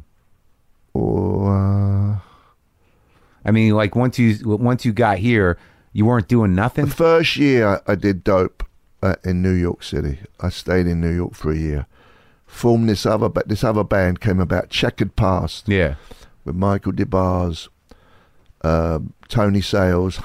Or I mean, like once you got here, you weren't doing nothing? The first year I did dope in New York City. I stayed in New York for a year. Formed this other band came about, Checkered Past. Yeah. With Michael DeBars, Tony Sales,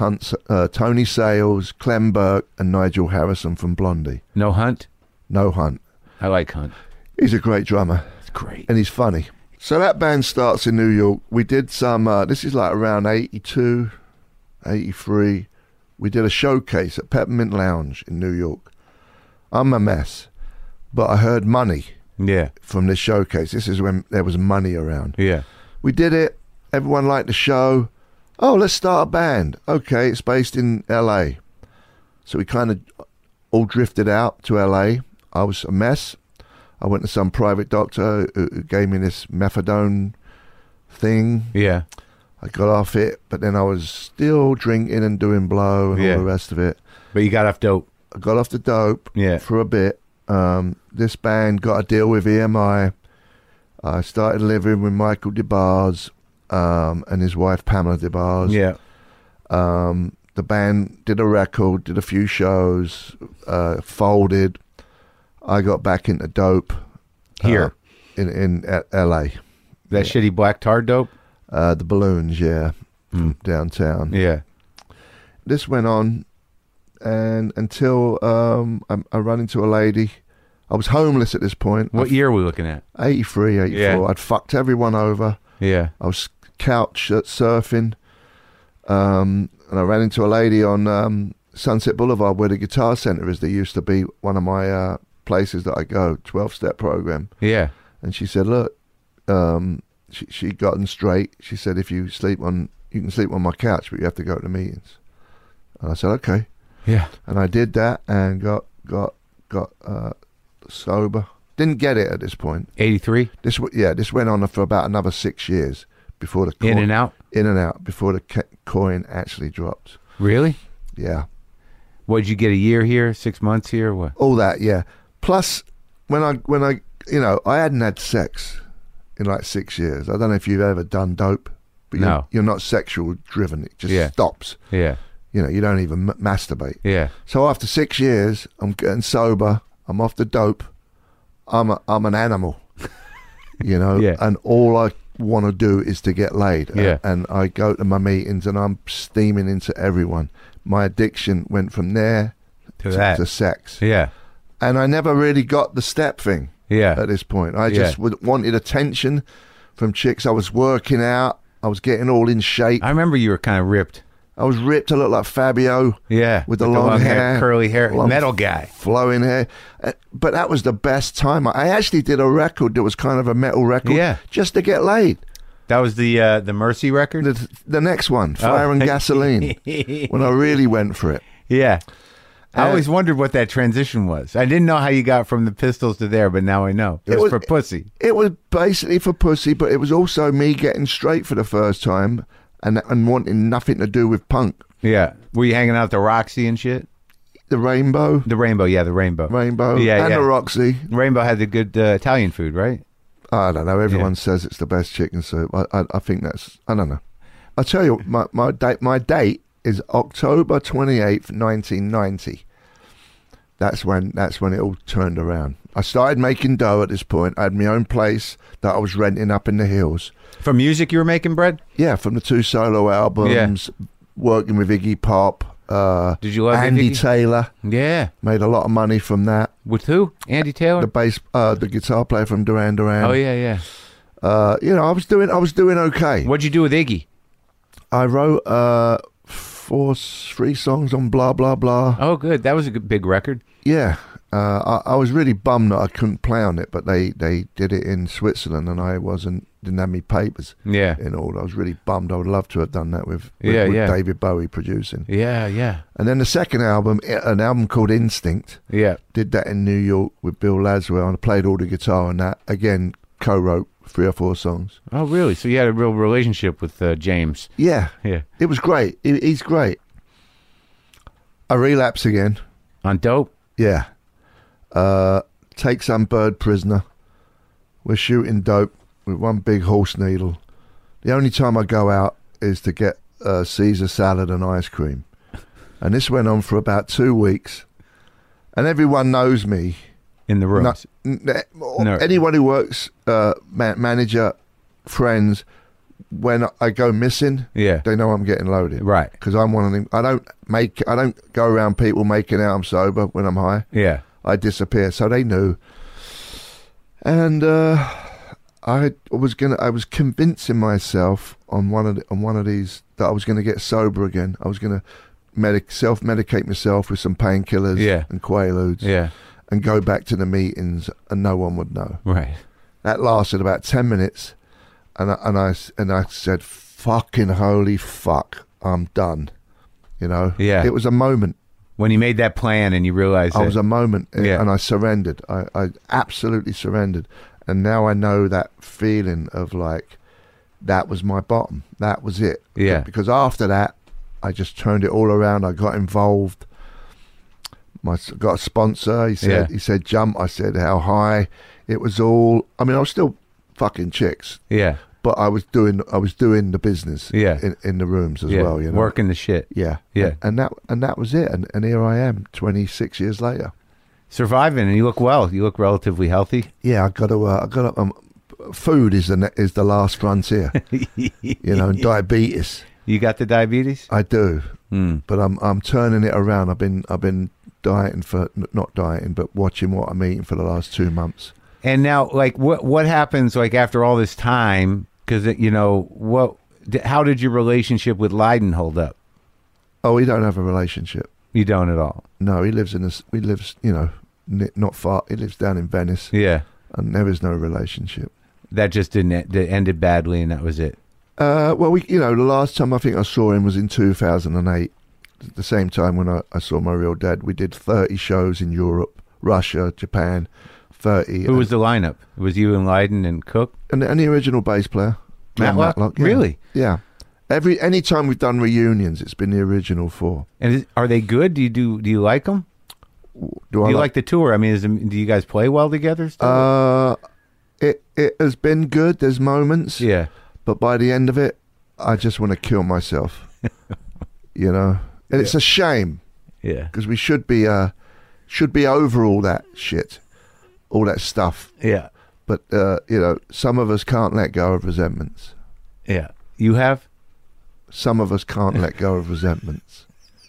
Clem Burke, and Nigel Harrison from Blondie. No Hunt? No Hunt. I like Hunt. He's a great drummer. It's great. And he's funny. So that band starts in New York. We did some, this is like around 82, 83. We did a showcase at Peppermint Lounge in New York. I'm a mess, but I heard money. Yeah. From this showcase. This is when there was money around. Yeah. We did it. Everyone liked the show. Oh, let's start a band. Okay, it's based in LA. So we kind of all drifted out to LA. I was a mess. I went to some private doctor who gave me this methadone thing. Yeah. I got off it, but then I was still drinking and doing blow and all the rest of it. But you got off dope. I got off the dope for a bit. This band got a deal with EMI. I started living with Michael DeBars and his wife Pamela DeBars. Yeah. The band did a record, did a few shows, folded. I got back into dope here in LA. That shitty black tar dope. The Balloons, from downtown. Yeah. This went on, and until I run into a lady. I was homeless at this point. What year are we looking at? 83, 84. Yeah. I'd fucked everyone over. Yeah. I was couch surfing. And I ran into a lady on Sunset Boulevard where the Guitar Center is. There used to be one of my places that I go, 12-step program. Yeah. And she said, look, she got them straight. She said, if you can sleep on my couch, but you have to go to the meetings. And I said, okay. Yeah. And I did that and got sober. Didn't get it at this point. 83? This went on for about another 6 years before the coin, in and out before the coin actually dropped. Really? Yeah. What, did you get a year here, 6 months here, what? All that, yeah. Plus, when I I hadn't had sex in like 6 years. I don't know if you've ever done dope. but you're not sexual driven. It just stops. Yeah. You know, you don't even masturbate. Yeah. So after 6 years, I'm getting sober. I'm off the dope. I'm an animal. You know, and all I want to do is to get laid. Yeah. And I go to my meetings and I'm steaming into everyone. My addiction went from there to sex. Yeah. And I never really got the step thing. Yeah. At this point, I just wanted attention from chicks. I was working out. I was getting all in shape. I remember you were kind of ripped. I was ripped. I looked like Fabio. Yeah. With the long hair. Curly hair. Metal guy. Flowing hair. But that was the best time. I actually did a record that was kind of a metal record. Yeah. Just to get laid. That was the Mercy record? The next one. Fire and Gasoline. When I really went for it. Yeah. I always wondered what that transition was. I didn't know how you got from the Pistols to there, but now I know. It was for pussy. It was basically for pussy, but it was also me getting straight for the first time and wanting nothing to do with punk. Yeah. Were you hanging out at the Roxy and shit? The Rainbow. The Rainbow, yeah, the Rainbow. Yeah, and the Roxy. Rainbow had the good Italian food, right? I don't know. Everyone says it's the best chicken soup. I think that's... I don't know. I'll tell you, my date is October 28th, 1990. That's when it all turned around. I started making dough at this point. I had my own place that I was renting up in the hills. From music you were making bread? Yeah, from the 2 solo albums, working with Iggy Pop. Did you love Andy Iggy? Taylor? Yeah. Made a lot of money from that. With who? Andy Taylor? The guitar player from Duran Duran. Oh, yeah. You know, I was doing okay. What'd you do with Iggy? I wrote 3 songs on Blah Blah Blah. Oh, good. That was a big record. Yeah. I was really bummed that I couldn't play on it, but they did it in Switzerland and I didn't have any papers in order. I was really bummed. I would love to have done that with David Bowie producing. Yeah. And then the second album, an album called Instinct, did that in New York with Bill Laswell, and I played all the guitar on that. Again, co-wrote 3 or 4 songs. Oh, really? So you had a real relationship with James. Yeah. It was great. He's great. I relapse again. On dope? Yeah. Take some bird prisoner. We're shooting dope with one big horse needle. The only time I go out is to get Caesar salad and ice cream. And this went on for about 2 weeks. And everyone knows me. In the rooms? No. Anyone who works, manager, friends, when I go missing, they know I'm getting loaded. Right. Because I'm one of them. I don't go around people making out I'm sober when I'm high. Yeah. I disappear. So they knew. And I was convincing myself on one of these that I was going to get sober again. I was going to self-medicate myself with some painkillers and Quaaludes. Yeah. And go back to the meetings and no one would know. Right. That lasted about 10 minutes. And I said, fucking holy fuck, I'm done. You know? Yeah. It was a moment. When you made that plan and you realized it was a moment, and I surrendered. I absolutely surrendered. And now I know that feeling of like, that was my bottom. That was it. Yeah. Because after that, I just turned it all around. I got involved. Got a sponsor. He said jump. I said how high. It was all. I mean, I was still fucking chicks. Yeah. But I was doing the business. Yeah. In the rooms as well. You know, working the shit. Yeah. Yeah. And that was it. And here I am, 26 years later, surviving. And you look well. You look relatively healthy. Yeah. I got to. Food is the last frontier. You know, and diabetes. You got the diabetes? I do. But I'm turning it around. I've been not dieting, but watching what I'm eating for the last 2 months. And now, like, what happens, like, after all this time? Because, you know, how did your relationship with Lydon hold up? Oh, we don't have a relationship. You don't at all? No, he lives you know, not far. He lives down in Venice. Yeah. And there is no relationship. That just ended badly, and that was it. Well, the last time I think I saw him was in 2008. The same time when I saw my real dad. We did 30 shows in Europe, Russia, Japan, 30. Who was the lineup? It was you and Lydon and Cook? And the original bass player. Matlock? Yeah. Really? Yeah. Any time we've done reunions, it's been the original 4. And are they good? Do you like them? Do you like the tour? I mean, do you guys play well together still? It has been good. There's moments. Yeah. But by the end of it, I just want to kill myself. You know, and it's a shame. Yeah, because we should be over all that shit, all that stuff. Yeah, but you know, some of us can't let go of resentments. Yeah, you have. Some of us can't let go of resentments.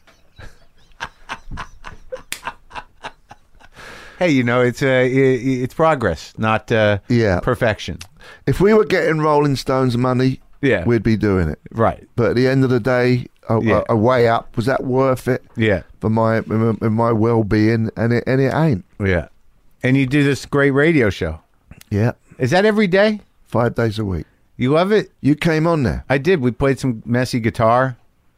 Hey, you know, it's progress, not perfection. If we were getting Rolling Stones money, we'd be doing it. Right. But at the end of the day, a way up, was that worth it? Yeah. For my well-being, and it ain't. Yeah. And you do this great radio show. Yeah. Is that every day? 5 days a week. You love it? You came on there. I did. We played some messy guitar.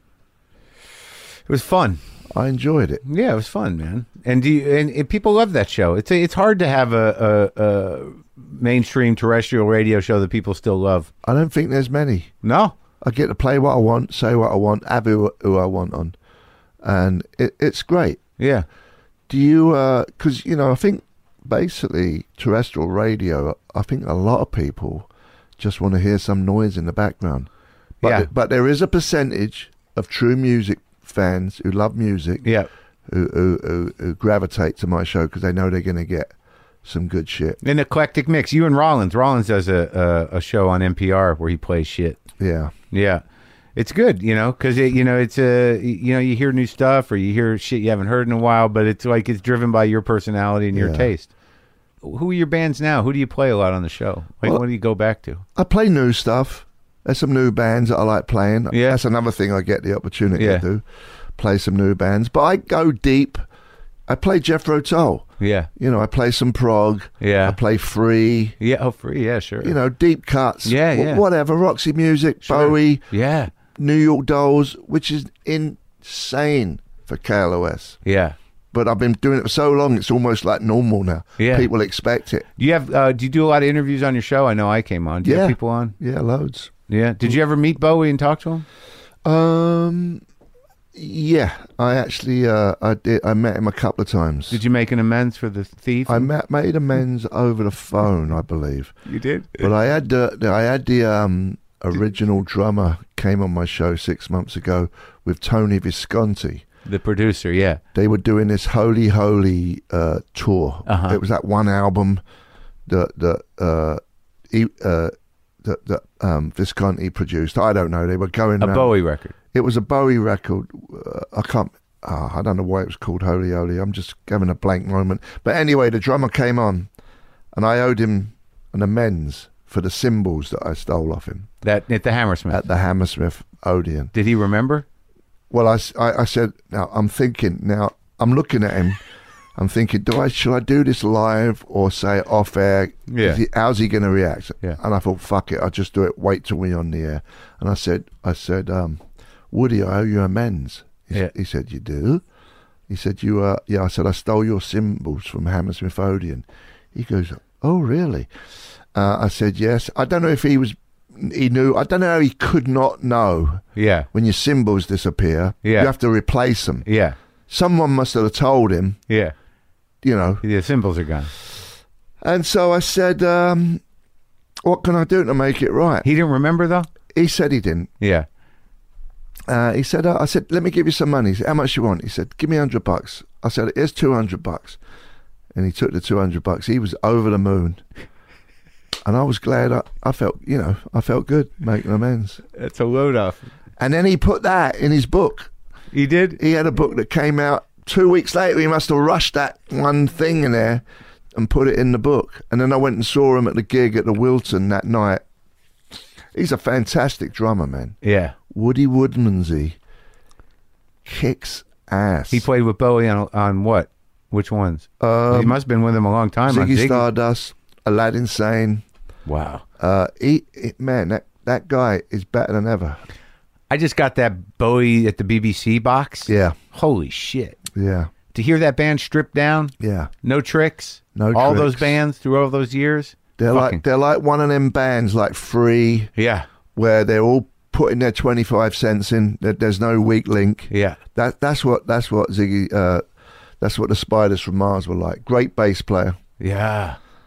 It was fun. I enjoyed it. Yeah, it was fun, man. And people love that show. It's hard to have a mainstream terrestrial radio show that people still love. I don't think there's many. No. I get to play what I want, say what I want, have who I want on. And it's great. Yeah. Do you, because, you know, I think basically terrestrial radio, I think a lot of people just want to hear some noise in the background. But there is a percentage of true music fans who love music, who gravitate to my show because they know they're going to get some good shit. An eclectic mix. You and Rollins. Rollins does a show on NPR where he plays shit. Yeah. Yeah. It's good, you know, because it's you hear new stuff or you hear shit you haven't heard in a while, but it's like it's driven by your personality and your taste. Who are your bands now? Who do you play a lot on the show? Like, what do you go back to? I play new stuff. There's some new bands that I like playing. Yeah. That's another thing I get the opportunity to do. Play some new bands. But I go deep. I play Jethro Tull. Yeah. You know, I play some prog. Yeah. I play Free. Yeah, oh, Free, yeah, sure. You know, deep cuts. Yeah. Whatever. Roxy Music, sure. Bowie. Yeah. New York Dolls, which is insane for KLOS. Yeah. But I've been doing it for so long, it's almost like normal now. Yeah. People expect it. Do you have? Do you do a lot of interviews on your show? I know I came on. Do you have people on? Yeah, loads. Yeah. Did you ever meet Bowie and talk to him? Yeah. I actually, I did. I met him a couple of times. Did you make an amends for the thief? I made amends over the phone, I believe. You did? But I had the original drummer came on my show 6 months ago with Tony Visconti. The producer, yeah. They were doing this Holy Holy tour. Uh-huh. It was that one album that Visconti produced. I don't know. They were going a Bowie record. It was a Bowie record. I don't know why it was called Holy Holy. I'm just having a blank moment. But anyway, the drummer came on, and I owed him an amends for the cymbals that I stole off him. That at the Hammersmith. At the Hammersmith Odeon. Did he remember? Well, I said, now I'm thinking, now I'm looking at him, I'm thinking, should I do this live or say it off air? Yeah. How's he going to react? Yeah. And I thought, fuck it, I'll just do it, wait till we're on the air. And I said, Woody, I owe you amends. He said, you do? He said, I said, I stole your cymbals from Hammersmith Odeon. He goes, oh, really? I said, yes. I don't know if he knew. I don't know how he could not know. Yeah. When your cymbals disappear, you have to replace them. Yeah. Someone must have told him. Yeah. You know. The cymbals are gone. And so I said, what can I do to make it right? He didn't remember, though? He said he didn't. Yeah. He said, I said, let me give you some money. He said, how much you want? He said, give me $100. I said, here's $200. And he took the $200. He was over the moon. And I was glad. I felt good making amends. That's a load off. And then he put that in his book. He did? He had a book that came out 2 weeks later. He must have rushed that one thing in there and put it in the book. And then I went and saw him at the gig at the Wilton that night. He's a fantastic drummer, man. Yeah. Woody Woodmansey kicks ass. He played with Bowie on what? Which ones? He must have been with him a long time. Ziggy Stardust, Aladdin Sane. Wow. Man, that guy is better than ever. I just got that Bowie at the BBC box. Yeah. Holy shit. Yeah. To hear that band stripped down. Yeah. No tricks. All those bands through all those years. They're like one of them bands like Free. Yeah. Where they're all putting their 25 cents in. There's no weak link. Yeah. That's what Ziggy. That's what the Spiders from Mars were like. Great bass player. Yeah.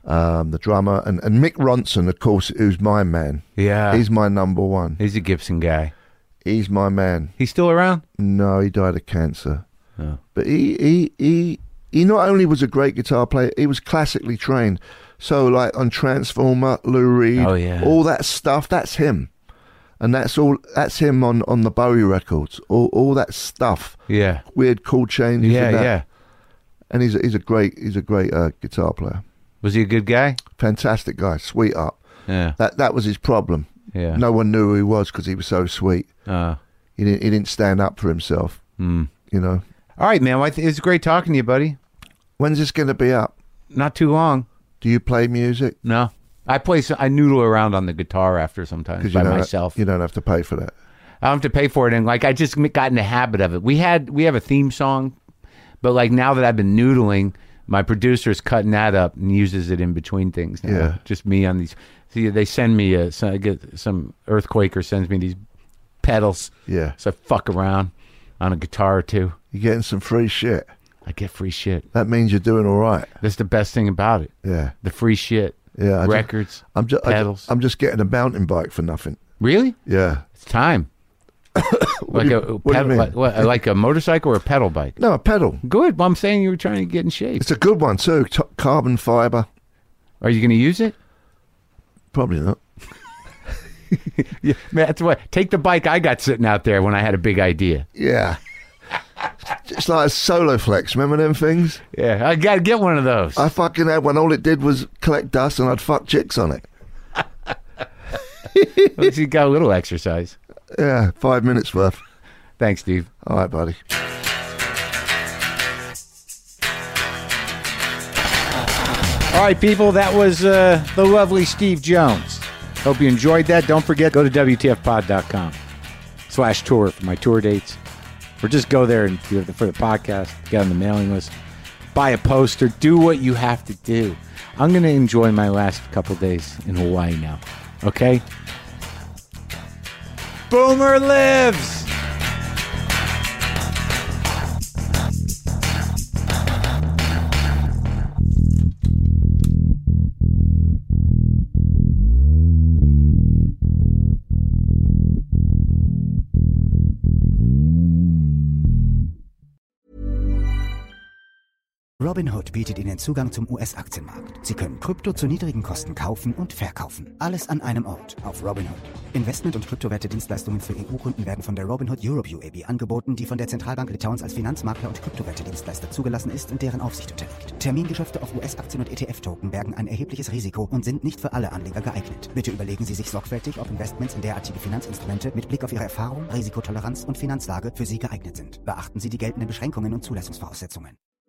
the drummer, and Mick Ronson, of course, who's my man. Yeah. He's my number one. He's a Gibson guy. He's my man. He's still around? No, he died of cancer. Oh. But he not only was a great guitar player, he was classically trained. So like on Transformer, Lou Reed, all that stuff, that's him. And that's him on the Bowie records. All that stuff. Yeah. Weird chord changes. Yeah. And he's a great guitar player. Was he a good guy? Fantastic guy, sweetheart. Yeah. That was his problem. Yeah. No one knew who he was because he was so sweet. He didn't stand up for himself. You know. All right, man. It was great talking to you, buddy. When's this going to be up? Not too long. Do you play music? No. I noodle around on the guitar after sometimes by myself. You don't have to pay for that. I don't have to pay for it, and like I just got in the habit of it. We have a theme song, but like now that I've been noodling, my producer's cutting that up and uses it in between things now. Yeah. Just me on these. See, they send me I get some earthquaker sends me these pedals. Yeah. So I fuck around on a guitar or two. You're getting some free shit. I get free shit. That means you're doing all right. That's the best thing about it. Yeah. The free shit. Yeah. Records. Pedals. I'm just getting a mountain bike for nothing. Really? Yeah. It's time. Like a motorcycle or a pedal bike? No, a pedal. Good. Well, I'm saying you were trying to get in shape. It's a good one too. Carbon fiber. Are you going to use it? Probably not. Yeah, man, that's what. Take the bike I got sitting out there when I had a big idea. Yeah. It's like a Solo Flex. Remember them things? Yeah, I got to get one of those. I fucking had one. All it did was collect dust and I'd fuck chicks on it. At least you got a little exercise. Yeah, 5 minutes worth. Thanks, Steve. All right, buddy. All right, people, that was the lovely Steve Jones. Hope you enjoyed that. Don't forget, go to WTFpod.com/tour for my tour dates. Or just go there and for the podcast, get on the mailing list, buy a poster, do what you have to do. I'm going to enjoy my last couple days in Hawaii now. Okay? Boomer lives! Robinhood bietet Ihnen Zugang zum US-Aktienmarkt. Sie können Krypto zu niedrigen Kosten kaufen und verkaufen. Alles an einem Ort auf Robinhood. Investment- und Kryptowerte-Dienstleistungen für EU-Kunden werden von der Robinhood Europe UAB angeboten, die von der Zentralbank Litauens als Finanzmakler und Kryptowerte-Dienstleister zugelassen ist und deren Aufsicht unterliegt. Termingeschäfte auf US-Aktien und ETF-Token bergen ein erhebliches Risiko und sind nicht für alle Anleger geeignet. Bitte überlegen Sie sich sorgfältig, ob Investments in derartige Finanzinstrumente mit Blick auf Ihre Erfahrung, Risikotoleranz und Finanzlage für Sie geeignet sind. Beachten Sie die geltenden Beschränkungen und Zulassungsvoraussetzungen.